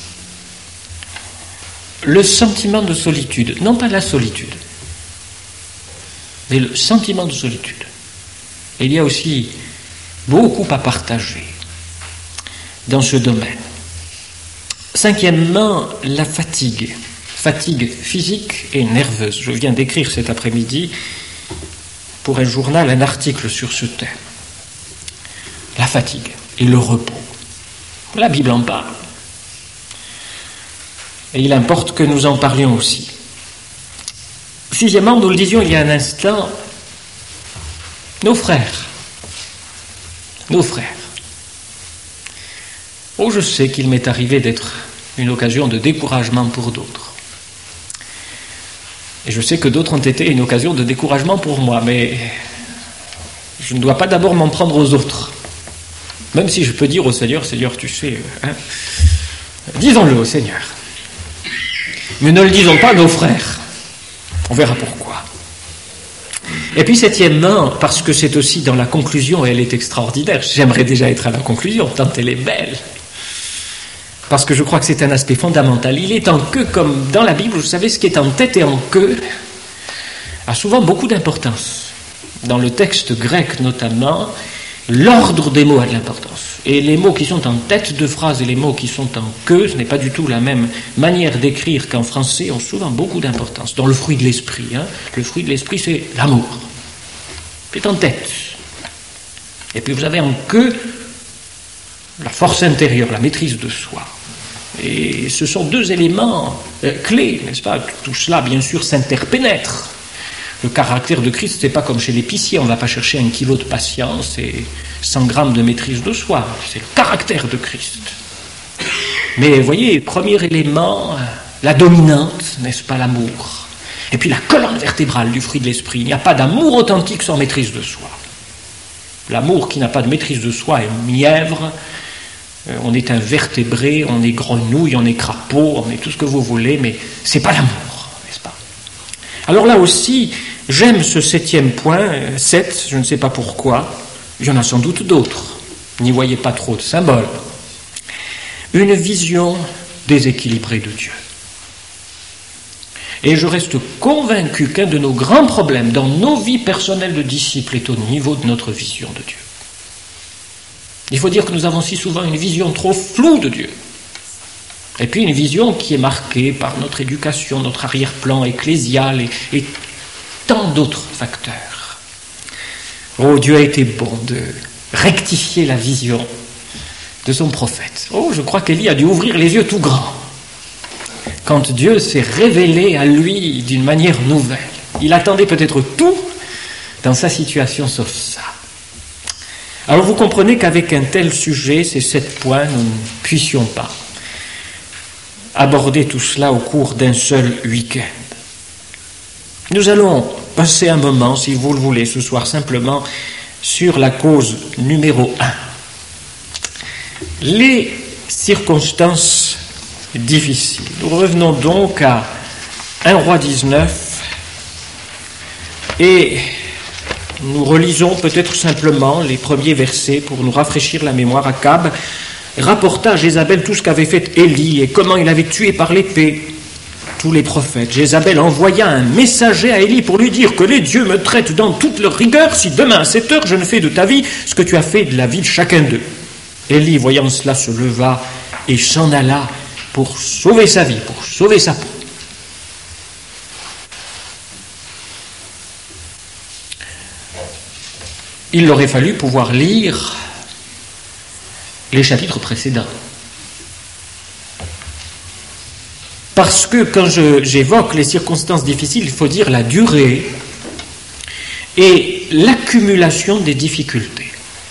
le sentiment de solitude. Non pas la solitude, mais le sentiment de solitude. Et il y a aussi beaucoup à partager dans ce domaine. Cinquièmement, la fatigue. Fatigue physique et nerveuse. Je viens d'écrire cet après-midi pour un journal un article sur ce thème. La fatigue et le repos. La Bible en parle. Et il importe que nous en parlions aussi. Sixièmement, nous le disions il y a un instant, nos frères. Nos frères. Oh, je sais qu'il m'est arrivé d'être une occasion de découragement pour d'autres. Et je sais que d'autres ont été une occasion de découragement pour moi, mais je ne dois pas d'abord m'en prendre aux autres. Même si je peux dire au Seigneur, Seigneur, tu sais, hein, disons-le au Seigneur. Mais ne le disons pas à nos frères. On verra pourquoi. Et puis septièmement, parce que c'est aussi dans la conclusion, et elle est extraordinaire, j'aimerais déjà être à la conclusion, tant elle est belle. Parce que je crois que c'est un aspect fondamental. Il est en queue comme dans la Bible, vous savez, ce qui est en tête et en queue a souvent beaucoup d'importance. Dans le texte grec notamment, l'ordre des mots a de l'importance. Et les mots qui sont en tête de phrase et les mots qui sont en queue, ce n'est pas du tout la même manière d'écrire qu'en français, ont souvent beaucoup d'importance. Dans le fruit de l'esprit, hein, le fruit de l'esprit, c'est l'amour. C'est en tête. Et puis vous avez en queue la force intérieure, la maîtrise de soi. Et ce sont deux éléments euh, clés, n'est-ce pas? Tout cela, bien sûr, s'interpénètre. Le caractère de Christ, c'est pas comme chez l'épicier, on ne va pas chercher un kilo de patience et cent grammes de maîtrise de soi. C'est le caractère de Christ. Mais vous voyez, premier élément, la dominante, n'est-ce pas, l'amour. Et puis la colonne vertébrale du fruit de l'esprit. Il n'y a pas d'amour authentique sans maîtrise de soi. L'amour qui n'a pas de maîtrise de soi est mièvre. On est invertébré, on est grenouille, on est crapaud, on est tout ce que vous voulez, mais c'est pas l'amour, n'est-ce pas? Alors là aussi, j'aime ce septième point, sept, je ne sais pas pourquoi, il y en a sans doute d'autres, n'y voyez pas trop de symboles. Une vision déséquilibrée de Dieu. Et je reste convaincu qu'un de nos grands problèmes dans nos vies personnelles de disciples est au niveau de notre vision de Dieu. Il faut dire que nous avons si souvent une vision trop floue de Dieu. Et puis une vision qui est marquée par notre éducation, notre arrière-plan ecclésial et, et tant d'autres facteurs. Oh, Dieu a été bon de rectifier la vision de son prophète. Oh, je crois qu'Élie a dû ouvrir les yeux tout grands quand Dieu s'est révélé à lui d'une manière nouvelle. Il attendait peut-être tout dans sa situation sauf ça. Alors vous comprenez qu'avec un tel sujet, ces sept points, nous ne puissions pas aborder tout cela au cours d'un seul week-end. Nous allons passer un moment, si vous le voulez, ce soir simplement sur la cause numéro un. Les circonstances difficiles. Nous revenons donc à un roi dix-neuf et nous relisons peut-être simplement les premiers versets pour nous rafraîchir la mémoire. Akab rapporta à Jézabel tout ce qu'avait fait Élie et comment il avait tué par l'épée tous les prophètes. Jézabel envoya un messager à Élie pour lui dire que les dieux me traitent dans toute leur rigueur si demain à cette heure je ne fais de ta vie ce que tu as fait de la vie de chacun d'eux. Élie, voyant cela, se leva et s'en alla pour sauver sa vie, pour sauver sa peau. Il aurait fallu pouvoir lire les chapitres précédents. Parce que quand je, j'évoque les circonstances difficiles, il faut dire la durée et l'accumulation des difficultés.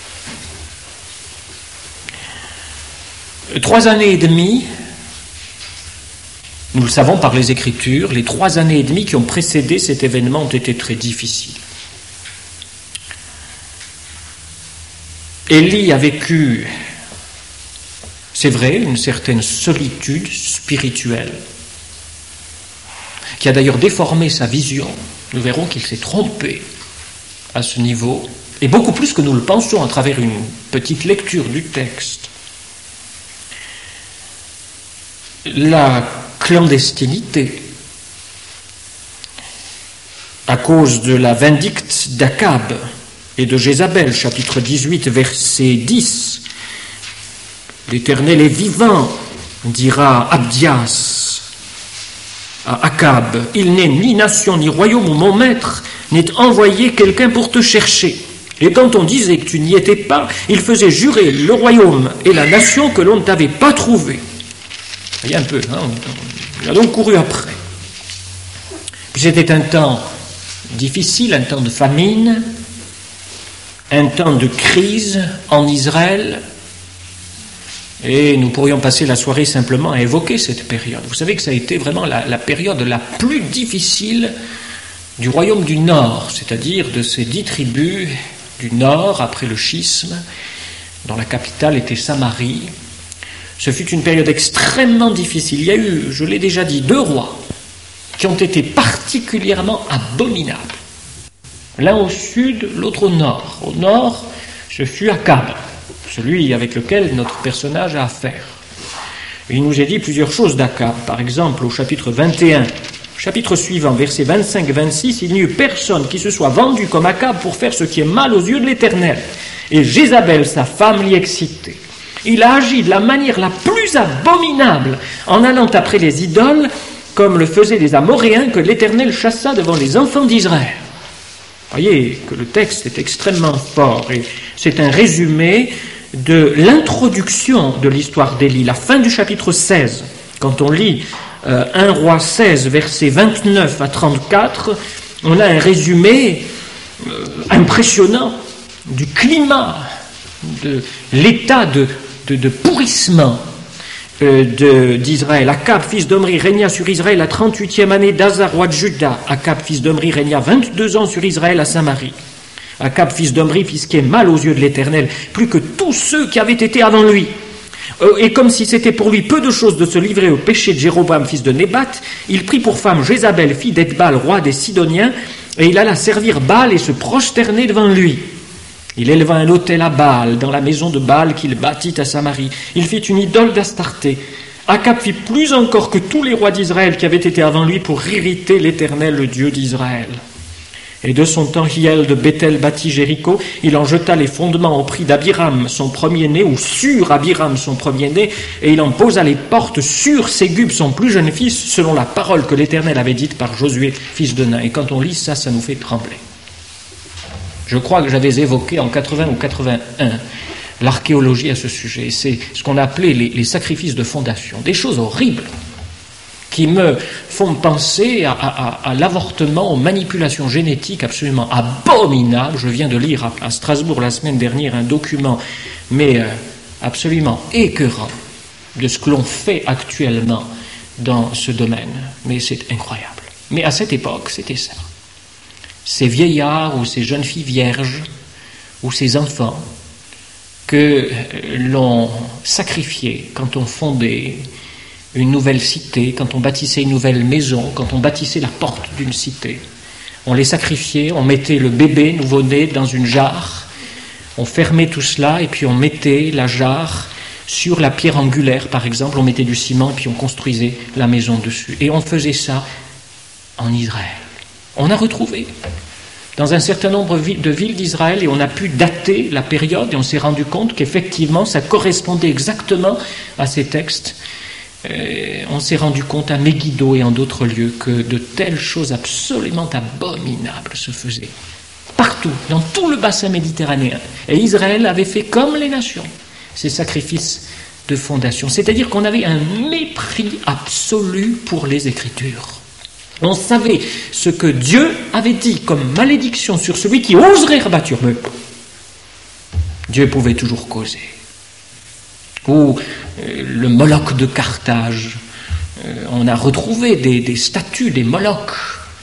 Trois années et demie, nous le savons par les Écritures, les trois années et demie qui ont précédé cet événement ont été très difficiles. Élie a vécu, c'est vrai, une certaine solitude spirituelle, qui a d'ailleurs déformé sa vision. Nous verrons qu'il s'est trompé à ce niveau, et beaucoup plus que nous le pensons à travers une petite lecture du texte. La clandestinité, à cause de la vindicte d'Akab et de Jézabel, chapitre dix-huit, verset dix. L'Éternel est vivant, dira Abdias à Akab. Il n'est ni nation ni royaume où mon maître n'ait envoyé quelqu'un pour te chercher. Et quand on disait que tu n'y étais pas, il faisait jurer le royaume et la nation que l'on ne t'avait pas trouvé. Voyez un peu, hein, on a donc couru après. Puis c'était un temps difficile, un temps de famine, un temps de crise en Israël, et nous pourrions passer la soirée simplement à évoquer cette période. Vous savez que ça a été vraiment la, la période la plus difficile du royaume du Nord, c'est-à-dire de ces dix tribus du Nord, après le schisme, dont la capitale était Samarie. Ce fut une période extrêmement difficile. Il y a eu, je l'ai déjà dit, deux rois qui ont été particulièrement abominables. L'un au sud, l'autre au nord. Au nord, ce fut Akab, celui avec lequel notre personnage a affaire. Il nous est dit plusieurs choses d'Akab. Par exemple, au chapitre vingt et un, chapitre suivant, versets vingt-cinq vingt-six, il n'y eut personne qui se soit vendu comme Akab pour faire ce qui est mal aux yeux de l'Éternel. Et Jézabel, sa femme, l'y excitait. Il a agi de la manière la plus abominable en allant après les idoles, comme le faisaient les Amoréens que l'Éternel chassa devant les enfants d'Israël. Voyez que le texte est extrêmement fort et c'est un résumé de l'introduction de l'histoire d'Élie, la fin du chapitre seize. Quand on lit euh, un roi seize, versets vingt-neuf à trente-quatre, on a un résumé euh, impressionnant du climat, de l'état de, de, de pourrissement euh, de, d'Israël. Akab, fils d'Omri, régna sur Israël la trente-huitième année d'Asa, roi de Juda. Akab, fils d'Omri, régna vingt-deux ans sur Israël à Samarie. Akab, fils d'Omri, fit ce qui est mal aux yeux de l'Éternel, plus que tous ceux qui avaient été avant lui. Et comme si c'était pour lui peu de choses de se livrer au péché de Jéroboam, fils de Nébat, il prit pour femme Jézabel, fille d'Ethbal, roi des Sidoniens, et il alla servir Baal et se prosterner devant lui. Il éleva un autel à Baal dans la maison de Baal qu'il bâtit à Samarie. Il fit une idole d'Astarté. Akab fit plus encore que tous les rois d'Israël qui avaient été avant lui pour irriter l'Éternel, le Dieu d'Israël. Et de son temps, Hiel de Béthel bâtit Jéricho. Il en jeta les fondements au prix d'Abiram, son premier-né, ou sur Abiram, son premier-né, et il en posa les portes sur Ségub, son plus jeune fils, selon la parole que l'Éternel avait dite par Josué, fils de Nun. Et quand on lit ça, ça nous fait trembler. Je crois que j'avais évoqué en quatre-vingts ou quatre-vingt-un l'archéologie à ce sujet. C'est ce qu'on appelait les, les sacrifices de fondation. Des choses horribles qui me font penser à, à, à l'avortement, aux manipulations génétiques absolument abominables. Je viens de lire à, à Strasbourg la semaine dernière un document, mais euh, absolument écœurant, de ce que l'on fait actuellement dans ce domaine. Mais c'est incroyable. Mais à cette époque, c'était ça. Ces vieillards ou ces jeunes filles vierges ou ces enfants que l'on sacrifiait quand on fondait une nouvelle cité, quand on bâtissait une nouvelle maison, quand on bâtissait la porte d'une cité. On les sacrifiait, on mettait le bébé nouveau-né dans une jarre, on fermait tout cela et puis on mettait la jarre sur la pierre angulaire, par exemple, on mettait du ciment et puis on construisait la maison dessus. Et on faisait ça en Israël. On a retrouvé dans un certain nombre de villes d'Israël, et on a pu dater la période, et on s'est rendu compte qu'effectivement, ça correspondait exactement à ces textes. Euh, on s'est rendu compte à Megiddo et en d'autres lieux que de telles choses absolument abominables se faisaient. Partout, dans tout le bassin méditerranéen. Et Israël avait fait comme les nations, ces sacrifices de fondation. C'est-à-dire qu'on avait un mépris absolu pour les Écritures. On savait ce que Dieu avait dit comme malédiction sur celui qui oserait rabattre. Mais Dieu pouvait toujours causer. Ou euh, le Moloch de Carthage. Euh, on a retrouvé des, des statues, des Molochs.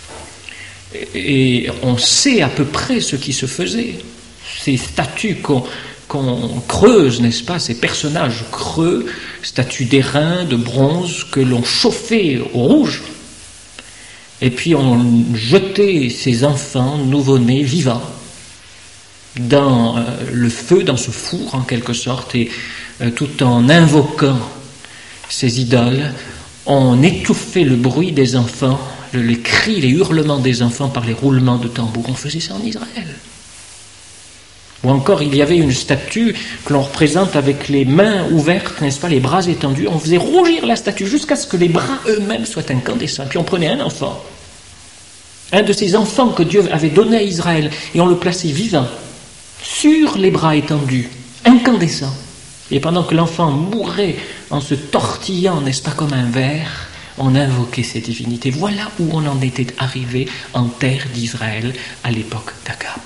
Et on sait à peu près ce qui se faisait. Ces statues qu'on, qu'on creuse, n'est-ce pas, ces personnages creux, statues d'airain, de bronze, que l'on chauffait au rouge. Et puis on jetait ces enfants nouveau-nés vivants dans euh, le feu, dans ce four en quelque sorte, et euh, tout en invoquant ces idoles, on étouffait le bruit des enfants, les cris, les hurlements des enfants par les roulements de tambour. On faisait ça en Israël. Ou encore, il y avait une statue que l'on représente avec les mains ouvertes, n'est-ce pas, les bras étendus. On faisait rougir la statue jusqu'à ce que les bras eux-mêmes soient incandescents. Puis on prenait un enfant, un de ces enfants que Dieu avait donné à Israël, et on le plaçait vivant, sur les bras étendus, incandescent. Et pendant que l'enfant mourait en se tortillant, n'est-ce pas, comme un ver, on invoquait ces divinités. Voilà où on en était arrivé en terre d'Israël à l'époque d'Akab.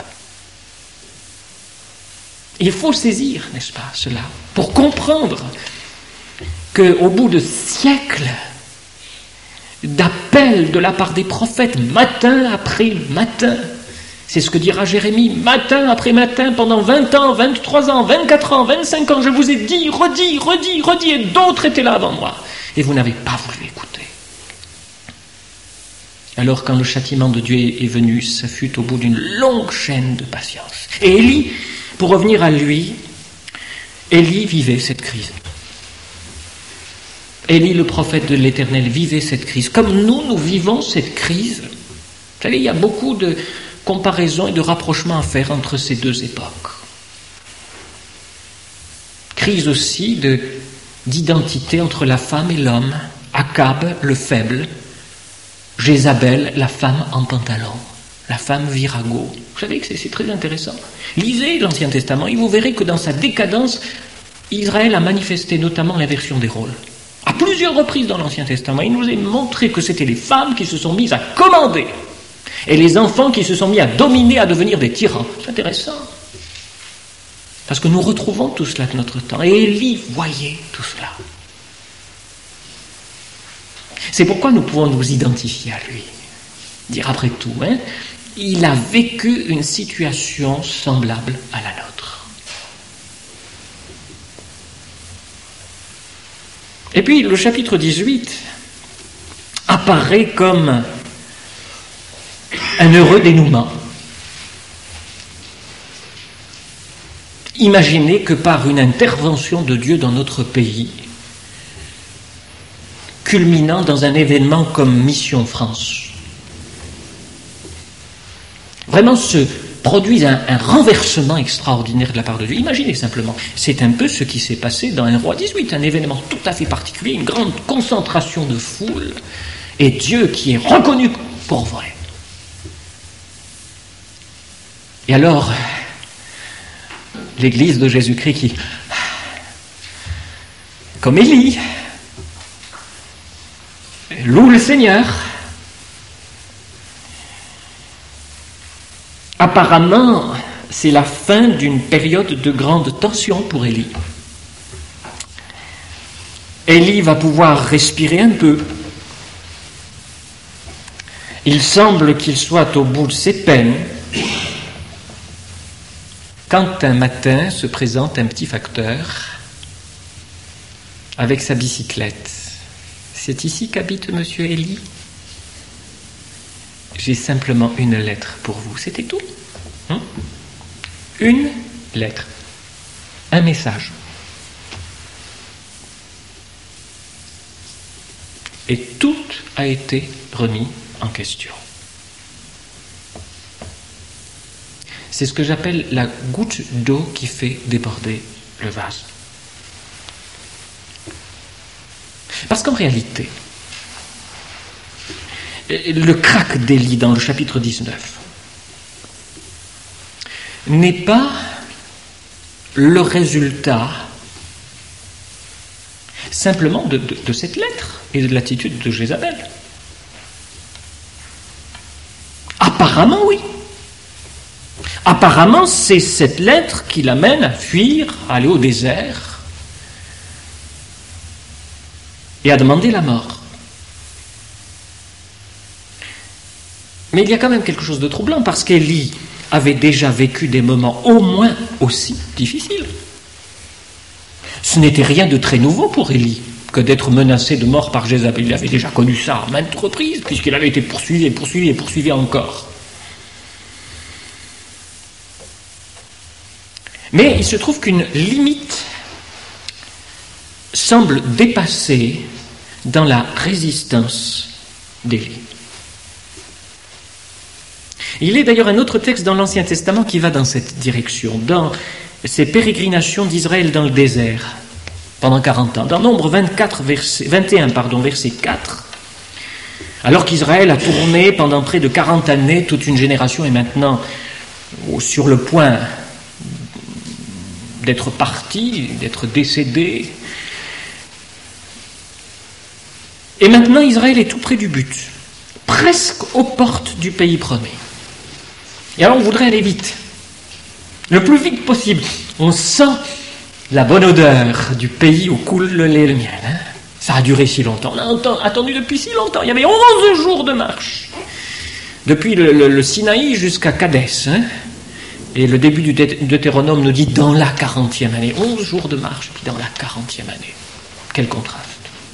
Il faut saisir, n'est-ce pas, cela, pour comprendre qu'au bout de siècles d'appels de la part des prophètes, matin après matin, c'est ce que dira Jérémie, matin après matin, pendant vingt ans, vingt-trois ans, vingt-quatre ans, vingt-cinq ans, je vous ai dit, redit, redit, redit, et d'autres étaient là avant moi, et vous n'avez pas voulu écouter. Alors quand le châtiment de Dieu est venu, ça fut au bout d'une longue chaîne de patience. Et Élie, pour revenir à lui, Élie vivait cette crise. Élie, le prophète de l'Éternel, vivait cette crise. Comme nous, nous vivons cette crise. Vous savez, il y a beaucoup de comparaisons et de rapprochements à faire entre ces deux époques. Crise aussi de, d'identité entre la femme et l'homme. Akab, le faible. Jézabel, la femme en pantalon. La femme virago. Vous savez que c'est, c'est très intéressant. Lisez l'Ancien Testament et vous verrez que dans sa décadence, Israël a manifesté notamment l'inversion des rôles. À plusieurs reprises dans l'Ancien Testament, il nous est montré que c'était les femmes qui se sont mises à commander et les enfants qui se sont mis à dominer, à devenir des tyrans. C'est intéressant. Parce que nous retrouvons tout cela de notre temps. Et Élie voyait tout cela. C'est pourquoi nous pouvons nous identifier à lui. Dire après tout, hein, il a vécu une situation semblable à la nôtre. Et puis le chapitre dix-huit apparaît comme un heureux dénouement. Imaginez que par une intervention de Dieu dans notre pays, culminant dans un événement comme Mission France, vraiment se produise un, un renversement extraordinaire de la part de Dieu. Imaginez simplement, c'est un peu ce qui s'est passé dans un roi dix-huit, un événement tout à fait particulier, une grande concentration de foule, et Dieu qui est reconnu pour vrai. Et alors, l'Église de Jésus-Christ qui, comme Élie, loue le Seigneur. Apparemment, c'est la fin d'une période de grande tension pour Élie. Élie va pouvoir respirer un peu. Il semble qu'il soit au bout de ses peines quand un matin se présente un petit facteur avec sa bicyclette. C'est ici qu'habite monsieur Élie ? J'ai simplement une lettre pour vous. C'était tout. Hein ? Une lettre. Un message. Et tout a été remis en question. C'est ce que j'appelle la goutte d'eau qui fait déborder le vase. Parce qu'en réalité, le crack d'Élie dans le chapitre dix-neuf n'est pas le résultat simplement de, de, de cette lettre et de l'attitude de Jézabel. Apparemment, oui. Apparemment, c'est cette lettre qui l'amène à fuir, à aller au désert et à demander la mort. Mais il y a quand même quelque chose de troublant parce qu'Élie avait déjà vécu des moments au moins aussi difficiles. Ce n'était rien de très nouveau pour Élie que d'être menacé de mort par Jézabel. Il avait déjà connu ça à maintes reprises, puisqu'il avait été poursuivi et poursuivi et poursuivi encore. Mais il se trouve qu'une limite semble dépassée dans la résistance d'Élie. Il est d'ailleurs un autre texte dans l'Ancien Testament qui va dans cette direction, dans ces pérégrinations d'Israël dans le désert pendant quarante ans. Dans Nombre vingt-quatre, verset, vingt et un, pardon, verset quatre, alors qu'Israël a tourné pendant près de quarante années, toute une génération est maintenant sur le point d'être partie, d'être décédée. Et maintenant, Israël est tout près du but, presque aux portes du pays promis. Et alors, on voudrait aller vite, le plus vite possible. On sent la bonne odeur du pays où coule le lait et le miel. Hein. Ça a duré si longtemps, on a attendu depuis si longtemps. Il y avait onze jours de marche, depuis le, le, le Sinaï jusqu'à Kadès. Hein. Et le début du Deutéronome nous dit dans la quarantième année. Onze jours de marche, puis dans la quarantième année. Quel contraste.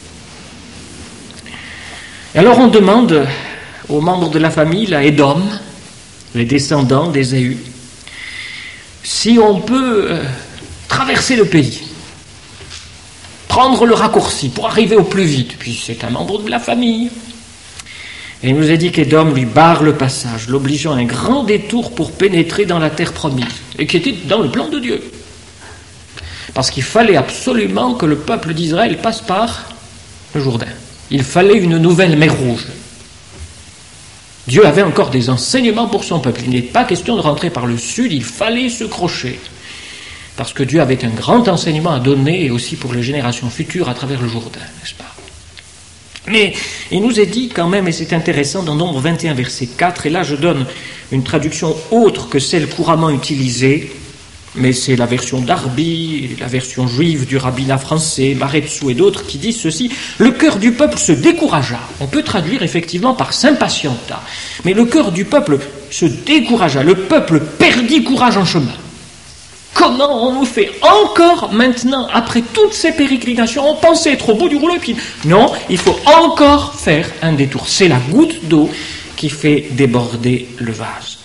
Et alors on demande aux membres de la famille, la Édom, les descendants d'Ésaü, si on peut euh, traverser le pays, prendre le raccourci pour arriver au plus vite. Puis c'est un membre de la famille. Et il nous a dit qu'Édom lui barre le passage, l'obligeant à un grand détour pour pénétrer dans la terre promise, et qui était dans le plan de Dieu. Parce qu'il fallait absolument que le peuple d'Israël passe par le Jourdain. Il fallait une nouvelle mer Rouge. Dieu avait encore des enseignements pour son peuple. Il n'est pas question de rentrer par le sud, il fallait se crocher. Parce que Dieu avait un grand enseignement à donner, et aussi pour les générations futures à travers le Jourdain, n'est-ce pas? Mais il nous est dit quand même, et c'est intéressant, dans Nombre vingt et un, verset quatre, et là je donne une traduction autre que celle couramment utilisée, mais c'est la version d'Arbi, la version juive du rabbinat français, Maretzou et d'autres, qui disent ceci: le cœur du peuple se découragea. On peut traduire effectivement par s'impatienta, mais le cœur du peuple se découragea, le peuple perdit courage en chemin. Comment on nous fait encore maintenant, après toutes ces pérégrinations, on pensait être au bout du rouleau, et puis non, il faut encore faire un détour. C'est la goutte d'eau qui fait déborder le vase.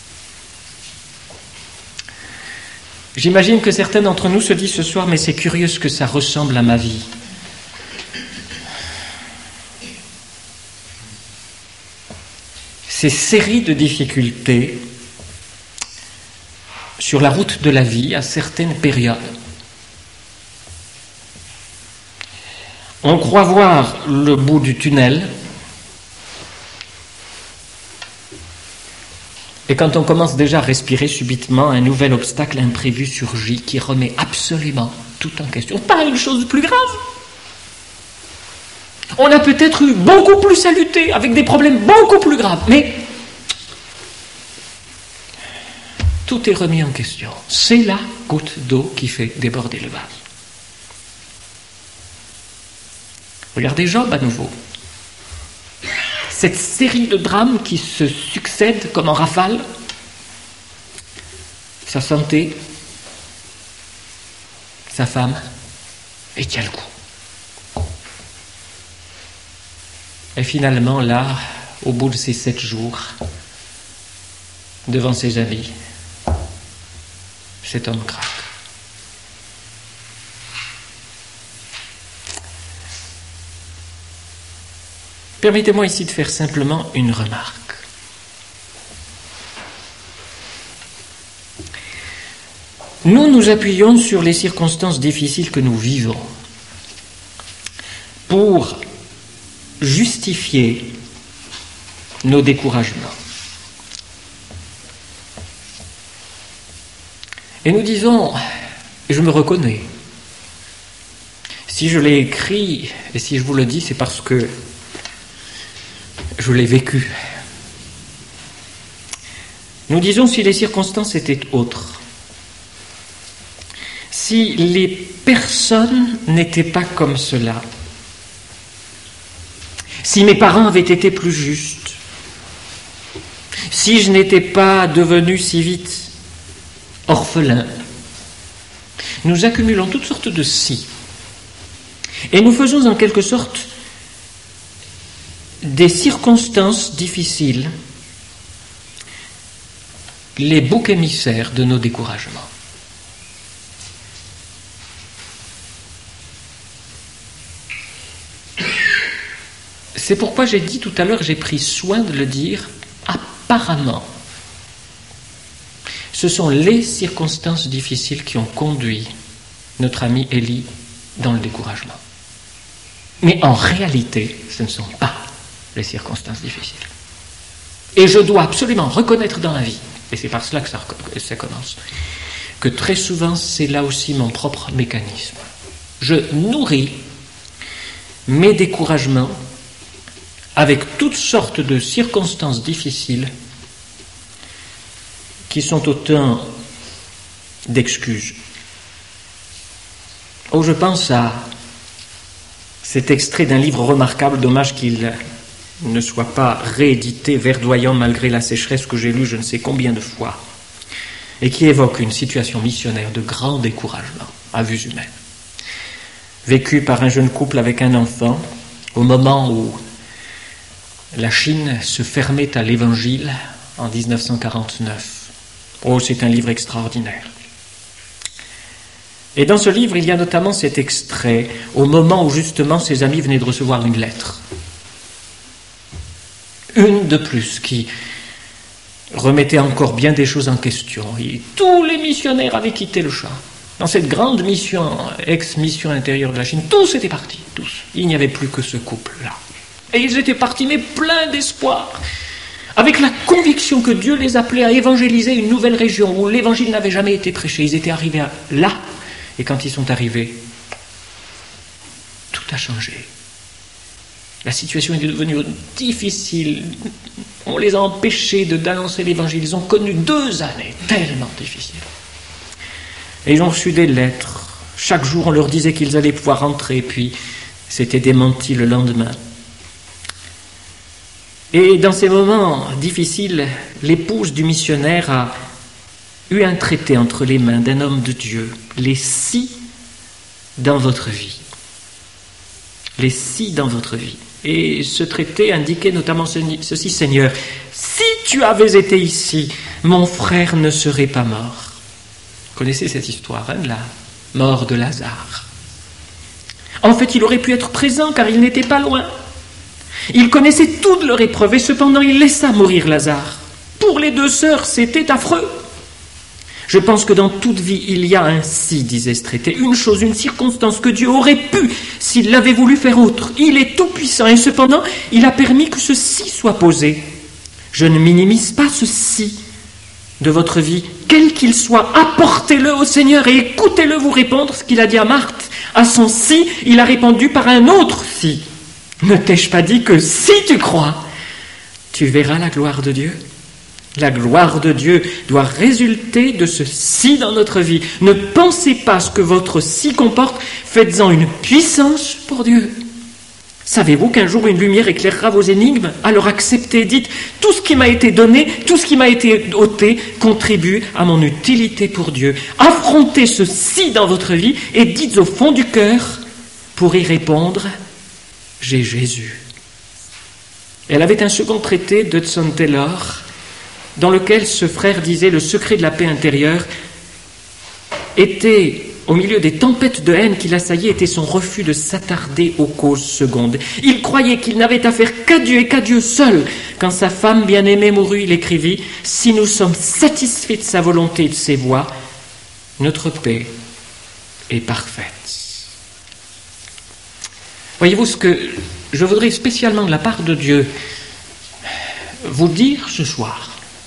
J'imagine que certains d'entre nous se disent ce soir, mais c'est curieux ce que ça ressemble à ma vie. Ces séries de difficultés sur la route de la vie à certaines périodes. On croit voir le bout du tunnel, et quand on commence déjà à respirer, subitement, un nouvel obstacle imprévu surgit qui remet absolument tout en question. Pas une chose plus grave. On a peut-être eu beaucoup plus à lutter, avec des problèmes beaucoup plus graves, mais tout est remis en question. C'est la goutte d'eau qui fait déborder le vase. Regardez Job à nouveau. Cette série de drames qui se succèdent comme en rafale, sa santé, sa femme, et tient le coup. Et finalement, là, au bout de ces sept jours, devant ses amis, cet homme craque. Permettez-moi ici de faire simplement une remarque. Nous nous appuyons sur les circonstances difficiles que nous vivons pour justifier nos découragements. Et nous disons, et je me reconnais, si je l'ai écrit et si je vous le dis, c'est parce que je l'ai vécu. Nous disons, si les circonstances étaient autres, si les personnes n'étaient pas comme cela, si mes parents avaient été plus justes, si je n'étais pas devenu si vite orphelin, nous accumulons toutes sortes de si. Et nous faisons en quelque sorte des circonstances difficiles les boucs émissaires de nos découragements. C'est pourquoi j'ai dit tout à l'heure, j'ai pris soin de le dire, apparemment, ce sont les circonstances difficiles qui ont conduit notre ami Élie dans le découragement. Mais en réalité, ce ne sont pas les circonstances difficiles. Et je dois absolument reconnaître dans la vie, et c'est par cela que ça, ça commence, que très souvent c'est là aussi mon propre mécanisme. Je nourris mes découragements avec toutes sortes de circonstances difficiles qui sont autant d'excuses. Oh, je pense à cet extrait d'un livre remarquable, dommage qu'il ne soit pas réédité, verdoyant malgré la sécheresse que j'ai lu je ne sais combien de fois, et qui évoque une situation missionnaire de grand découragement à vue humaine, vécue par un jeune couple avec un enfant au moment où la Chine se fermait à l'Évangile en dix-neuf cent quarante-neuf. Oh, c'est un livre extraordinaire. Et dans ce livre, il y a notamment cet extrait au moment où justement ses amis venaient de recevoir une lettre. Une de plus qui remettait encore bien des choses en question. Et tous les missionnaires avaient quitté le champ. Dans cette grande mission, ex-mission intérieure de la Chine, tous étaient partis, tous. Il n'y avait plus que ce couple-là. Et ils étaient partis, mais pleins d'espoir, avec la conviction que Dieu les appelait à évangéliser une nouvelle région où l'évangile n'avait jamais été prêché. Ils étaient arrivés à là, et quand ils sont arrivés, tout a changé. La situation est devenue difficile. On les a empêchés de d'annoncer l'évangile. Ils ont connu deux années tellement difficiles. Et ils ont reçu des lettres. Chaque jour, on leur disait qu'ils allaient pouvoir rentrer, puis c'était démenti le lendemain. Et dans ces moments difficiles, l'épouse du missionnaire a eu un traité entre les mains d'un homme de Dieu, les si dans votre vie. Les si dans votre vie. Et ce traité indiquait notamment ceci, Seigneur, si tu avais été ici, mon frère ne serait pas mort. Vous connaissez cette histoire, hein, de la mort de Lazare. En fait, il aurait pu être présent car il n'était pas loin. Il connaissait toutes leurs épreuves et cependant il laissa mourir Lazare. Pour les deux sœurs, c'était affreux. Je pense que dans toute vie, il y a un si, disait ce traité, une chose, une circonstance que Dieu aurait pu, s'il l'avait voulu, faire autre. Il est tout-puissant et cependant, il a permis que ce si soit posé. Je ne minimise pas ce si de votre vie, quel qu'il soit, apportez-le au Seigneur et écoutez-le vous répondre ce qu'il a dit à Marthe. À son si, il a répondu par un autre si. Ne t'ai-je pas dit que si tu crois, tu verras la gloire de Dieu ? La gloire de Dieu doit résulter de ce si dans notre vie. Ne pensez pas ce que votre si comporte, faites-en une puissance pour Dieu. Savez-vous qu'un jour une lumière éclairera vos énigmes ? Alors acceptez, dites, tout ce qui m'a été donné, tout ce qui m'a été ôté, contribue à mon utilité pour Dieu. Affrontez ce si dans votre vie et dites au fond du cœur, pour y répondre, j'ai Jésus. Elle avait un second traité d'Hudson Taylor, dans lequel ce frère disait le secret de la paix intérieure était, au milieu des tempêtes de haine qui l'assaillaient, était son refus de s'attarder aux causes secondes. Il croyait qu'il n'avait affaire qu'à Dieu et qu'à Dieu seul. Quand sa femme bien-aimée mourut, il écrivit « Si nous sommes satisfaits de sa volonté et de ses voies, notre paix est parfaite. Voyez-vous, ce que je voudrais spécialement de la part de Dieu vous dire ce soir,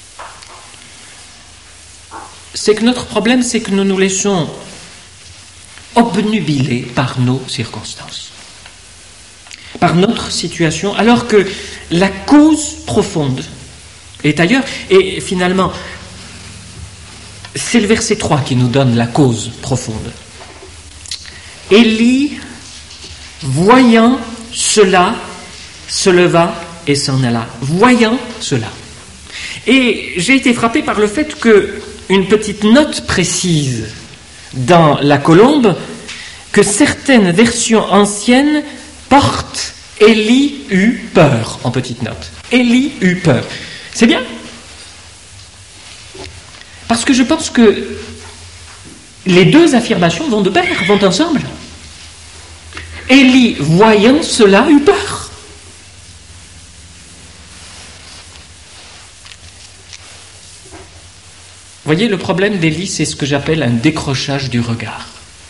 c'est que notre problème, c'est que nous nous laissons obnubiler par nos circonstances, par notre situation, alors que la cause profonde est ailleurs. Et finalement, c'est le verset trois qui nous donne la cause profonde. Élie, voyant cela, se leva et s'en alla. Voyant cela. Et j'ai été frappé par le fait qu'une petite note précise dans la colombe que certaines versions anciennes portent « Élie eut peur » en petite note. Élie eut peur. C'est bien. Parce que je pense que les deux affirmations vont de pair, vont ensemble. Élie, voyant cela, eut peur. Voyez, le problème d'Élie, c'est ce que j'appelle un décrochage du regard.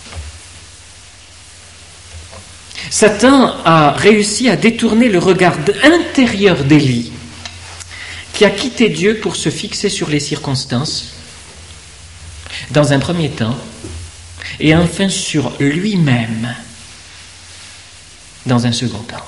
Satan a réussi à détourner le regard intérieur d'Élie, qui a quitté Dieu pour se fixer sur les circonstances, dans un premier temps, et enfin sur lui-même, dans un second temps.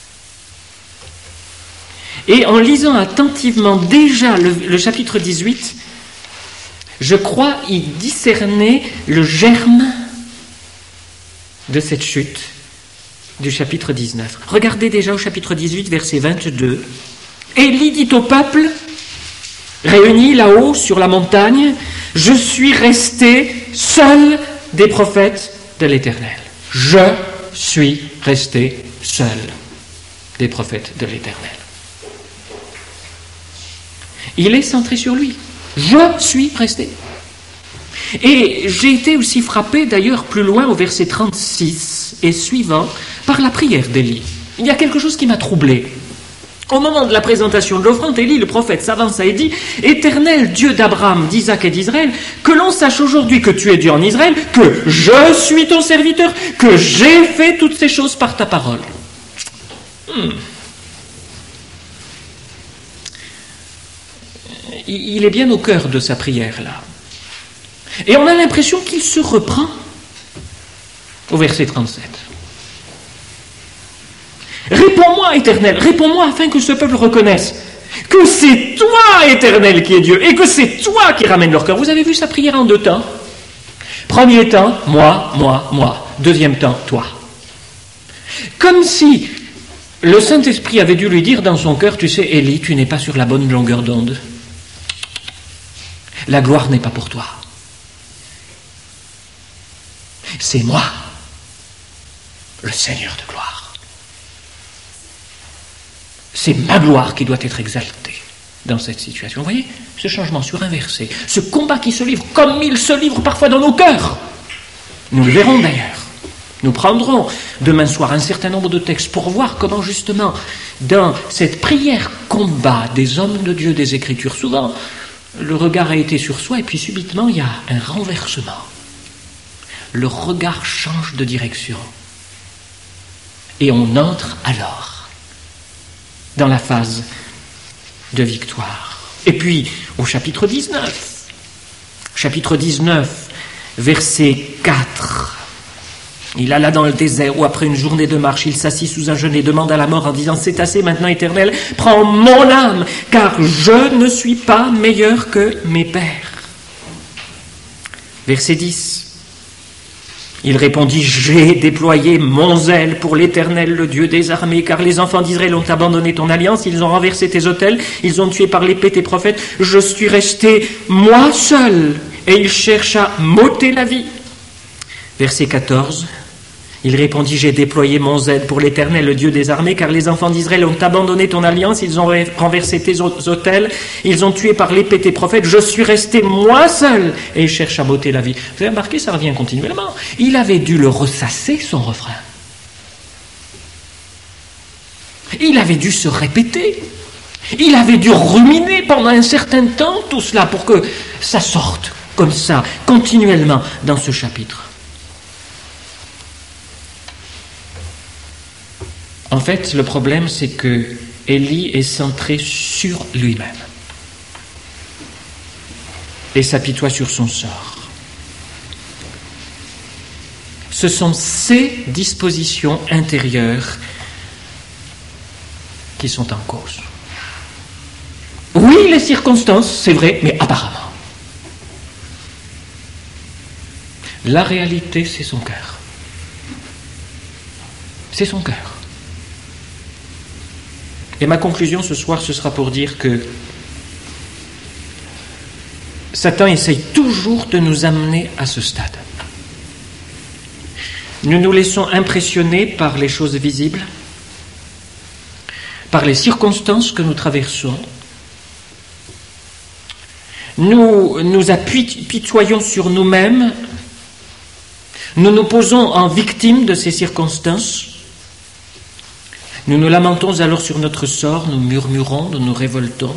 Et en lisant attentivement déjà le, le chapitre dix-huit, je crois y discerner le germe de cette chute du chapitre dix-neuf. Regardez déjà au chapitre dix-huit, verset vingt-deux. Élie dit au peuple, réuni là-haut sur la montagne, « Je suis resté seul des prophètes de l'Éternel. » Je suis resté seul des prophètes de l'Éternel. Il est centré sur lui. Je suis resté. Et j'ai été aussi frappé, d'ailleurs, plus loin, au verset trente-six et suivant, par la prière d'Élie. Il y a quelque chose qui m'a troublé. Au moment de la présentation de l'offrande, Élie, le prophète, s'avança et dit « Éternel, Dieu d'Abraham, d'Isaac et d'Israël, que l'on sache aujourd'hui que tu es Dieu en Israël, que je suis ton serviteur, que j'ai fait toutes ces choses par ta parole. Hmm. » Il est bien au cœur de sa prière, là. Et on a l'impression qu'il se reprend au verset trente-sept. Réponds-moi, Éternel, réponds-moi afin que ce peuple reconnaisse que c'est toi, Éternel, qui es Dieu, et que c'est toi qui ramène leur cœur. Vous avez vu sa prière en deux temps. Premier temps, moi, moi, moi. Deuxième temps, toi. Comme si le Saint-Esprit avait dû lui dire dans son cœur, tu sais, Élie, tu n'es pas sur la bonne longueur d'onde. La gloire n'est pas pour toi. C'est moi, le Seigneur de gloire. C'est ma gloire qui doit être exaltée dans cette situation. Vous voyez, ce changement sur un verset, ce combat qui se livre comme il se livre parfois dans nos cœurs. Nous le verrons d'ailleurs. Nous prendrons demain soir un certain nombre de textes pour voir comment justement, dans cette prière combat des hommes de Dieu des Écritures, souvent le regard a été sur soi et puis subitement il y a un renversement. Le regard change de direction. Et on entre alors dans la phase de victoire. Et puis, au chapitre dix-neuf, chapitre dix-neuf, verset quatre, il alla dans le désert où après une journée de marche, il s'assit sous un jeûne et demanda la mort en disant « C'est assez maintenant, Éternel, prends mon âme, car je ne suis pas meilleur que mes pères. » Verset dix. Il répondit « J'ai déployé mon zèle pour l'Éternel, le Dieu des armées, car les enfants d'Israël ont abandonné ton alliance, ils ont renversé tes autels, ils ont tué par l'épée tes prophètes. Je suis resté moi seul, et ils cherchent à m'ôter la vie. » Verset quatorze. Il répondit « J'ai déployé mon zèle pour l'Éternel, le Dieu des armées, car les enfants d'Israël ont abandonné ton alliance, ils ont renversé tes autels, ils ont tué par l'épée tes prophètes. Je suis resté moi seul, et ils cherchent à m'ôter la vie. » Vous avez remarqué, ça revient continuellement. Il avait dû le ressasser, son refrain. Il avait dû se répéter. Il avait dû ruminer pendant un certain temps tout cela pour que ça sorte comme ça, continuellement, dans ce chapitre. En fait, le problème, c'est que Élie est centré sur lui-même et s'apitoie sur son sort. Ce sont ses dispositions intérieures qui sont en cause. Oui, les circonstances, c'est vrai, mais apparemment. La réalité, c'est son cœur. C'est son cœur. Et ma conclusion ce soir, ce sera pour dire que Satan essaye toujours de nous amener à ce stade. Nous nous laissons impressionner par les choses visibles, par les circonstances que nous traversons. Nous nous apitoyons sur nous-mêmes, nous nous posons en victime de ces circonstances. Nous nous lamentons alors sur notre sort, nous murmurons, nous nous révoltons.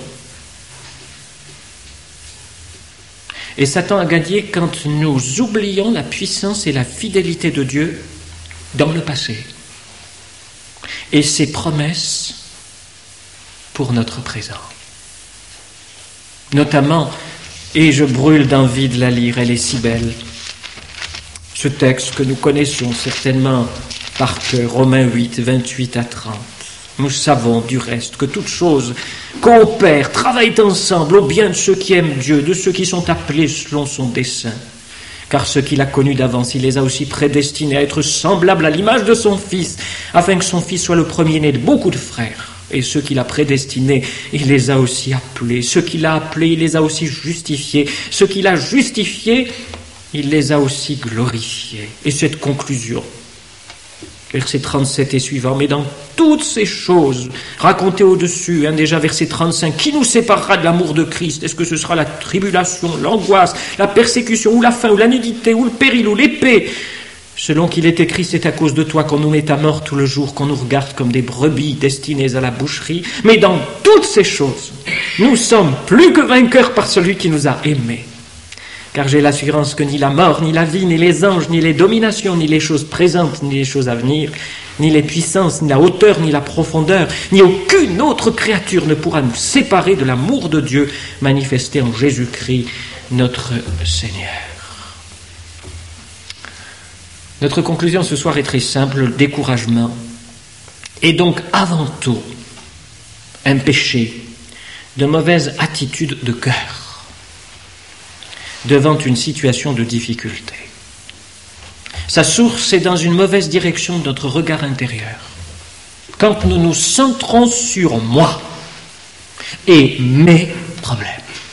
Et Satan a gagné quand nous oublions la puissance et la fidélité de Dieu dans le passé et ses promesses pour notre présent. Notamment, et je brûle d'envie de la lire, elle est si belle, ce texte que nous connaissons certainement par cœur, Romains huit, vingt-huit à trente. Nous savons du reste que toutes choses coopèrent, travaillent ensemble au bien de ceux qui aiment Dieu, de ceux qui sont appelés selon son dessein. Car ceux qu'il a connus d'avance, il les a aussi prédestinés à être semblables à l'image de son Fils, afin que son Fils soit le premier-né de beaucoup de frères. Et ceux qu'il a prédestinés, il les a aussi appelés. Ceux qu'il a appelés, il les a aussi justifiés. Ceux qu'il a justifiés, il les a aussi glorifiés. Et cette conclusion, verset trente-sept et suivant, mais dans toutes ces choses racontées au-dessus, hein, déjà verset trente-cinq, qui nous séparera de l'amour de Christ? Est-ce que ce sera la tribulation, l'angoisse, la persécution, ou la faim, ou la nudité, ou le péril, ou l'épée? Selon qu'il est écrit, c'est à cause de toi qu'on nous met à mort tout le jour, qu'on nous regarde comme des brebis destinées à la boucherie. Mais dans toutes ces choses, nous sommes plus que vainqueurs par celui qui nous a aimés. Car j'ai l'assurance que ni la mort, ni la vie, ni les anges, ni les dominations, ni les choses présentes, ni les choses à venir, ni les puissances, ni la hauteur, ni la profondeur, ni aucune autre créature ne pourra nous séparer de l'amour de Dieu manifesté en Jésus-Christ, notre Seigneur. Notre conclusion ce soir est très simple, le découragement est donc avant tout un péché de mauvaise attitude de cœur devant une situation de difficulté. Sa source est dans une mauvaise direction de notre regard intérieur. Quand nous nous centrons sur moi et mes problèmes.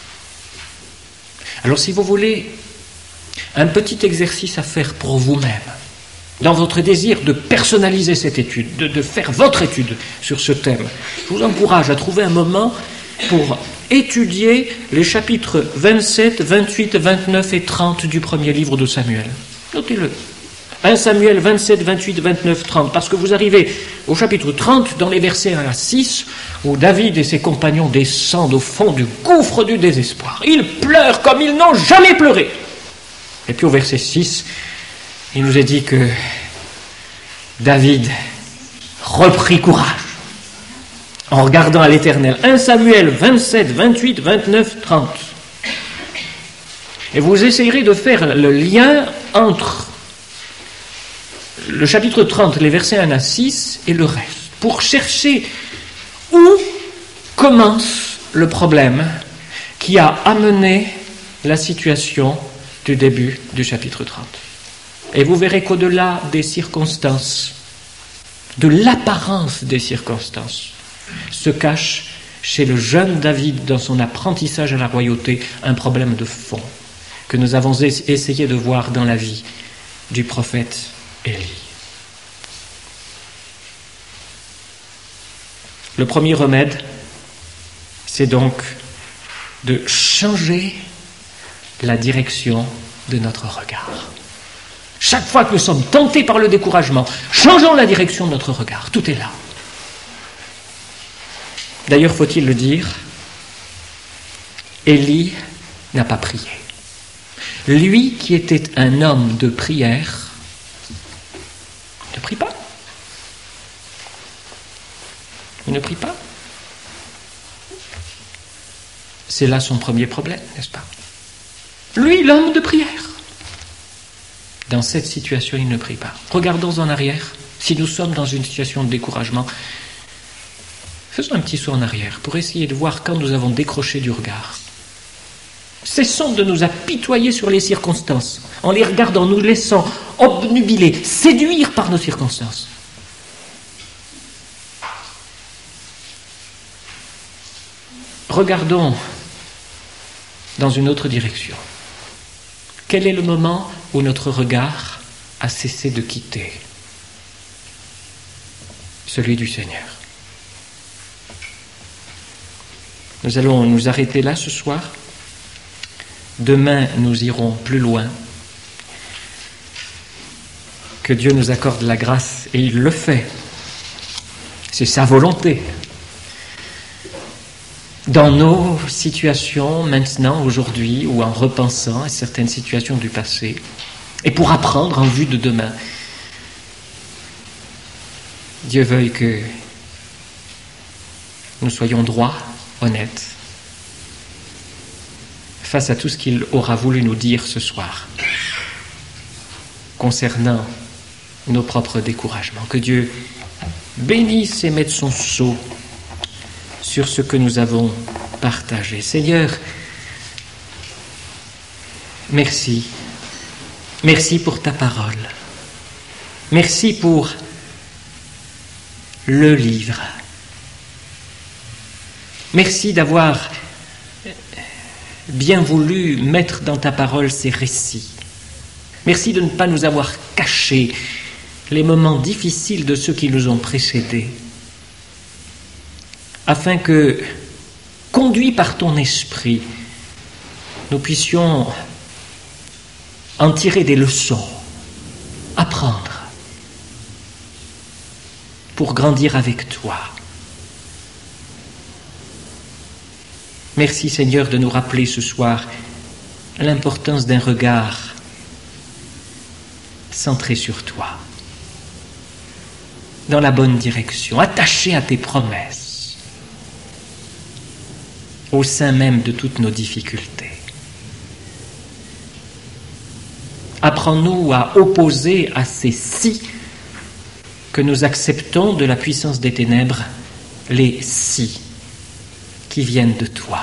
Alors si vous voulez, un petit exercice à faire pour vous-même, dans votre désir de personnaliser cette étude, de, de faire votre étude sur ce thème, je vous encourage à trouver un moment pour étudier les chapitres vingt-sept, vingt-huit, vingt-neuf et trente du premier livre de Samuel. Notez-le. un Samuel vingt-sept, vingt-huit, vingt-neuf, trente, parce que vous arrivez au chapitre trente, dans les versets un à six, où David et ses compagnons descendent au fond du gouffre du désespoir. Ils pleurent comme ils n'ont jamais pleuré. Et puis au verset six, il nous est dit que David reprit courage en regardant à l'Éternel. un Samuel vingt-sept, vingt-huit, vingt-neuf, trente. Et vous essayerez de faire le lien entre le chapitre trente, les versets un à six et le reste, pour chercher où commence le problème qui a amené la situation du début du chapitre trente. Et vous verrez qu'au-delà des circonstances, de l'apparence des circonstances, se cache chez le jeune David, dans son apprentissage à la royauté, un problème de fond que nous avons essayé de voir dans la vie du prophète Élie. Le premier remède, c'est donc de changer la direction de notre regard. Chaque fois que nous sommes tentés par le découragement, changeons la direction de notre regard. Tout est là. D'ailleurs, faut-il le dire, Élie n'a pas prié. Lui qui était un homme de prière, ne prie pas. Il ne prie pas. C'est là son premier problème, n'est-ce pas? Lui, l'homme de prière. Dans cette situation, il ne prie pas. Regardons en arrière. Si nous sommes dans une situation de découragement, faisons un petit saut en arrière pour essayer de voir quand nous avons décroché du regard. Cessons de nous apitoyer sur les circonstances, en les regardant, nous laissant obnubiler, séduire par nos circonstances. Regardons dans une autre direction. Quel est le moment où notre regard a cessé de quitter celui du Seigneur? Nous allons nous arrêter là ce soir. Demain, nous irons plus loin. Que Dieu nous accorde la grâce, et il le fait. C'est sa volonté. Dans nos situations, maintenant, aujourd'hui, ou en repensant à certaines situations du passé, et pour apprendre en vue de demain, Dieu veuille que nous soyons droits, honnêtes, face à tout ce qu'il aura voulu nous dire ce soir, concernant nos propres découragements. Que Dieu bénisse et mette son sceau sur ce que nous avons partagé. Seigneur, merci. Merci pour ta parole. Merci pour le livre. Merci d'avoir bien voulu mettre dans ta parole ces récits. Merci de ne pas nous avoir caché les moments difficiles de ceux qui nous ont précédés, afin que, conduits par ton esprit, nous puissions en tirer des leçons, apprendre, pour grandir avec toi. Merci Seigneur de nous rappeler ce soir l'importance d'un regard centré sur toi, dans la bonne direction, attaché à tes promesses, au sein même de toutes nos difficultés. Apprends-nous à opposer à ces si que nous acceptons de la puissance des ténèbres, les si qui viennent de toi.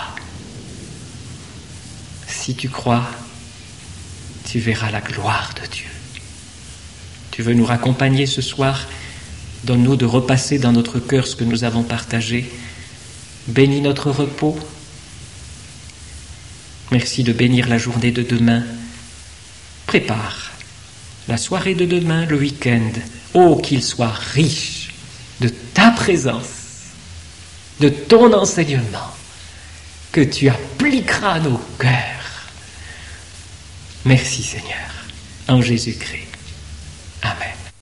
Si tu crois, tu verras la gloire de Dieu. Tu veux nous raccompagner ce soir? Donne-nous de repasser dans notre cœur ce que nous avons partagé. Bénis notre repos. Merci de bénir la journée de demain. Prépare la soirée de demain, le week-end. Oh, qu'il soit riche de ta présence, de ton enseignement, que tu appliqueras à nos cœurs. Merci Seigneur, en Jésus-Christ. Amen.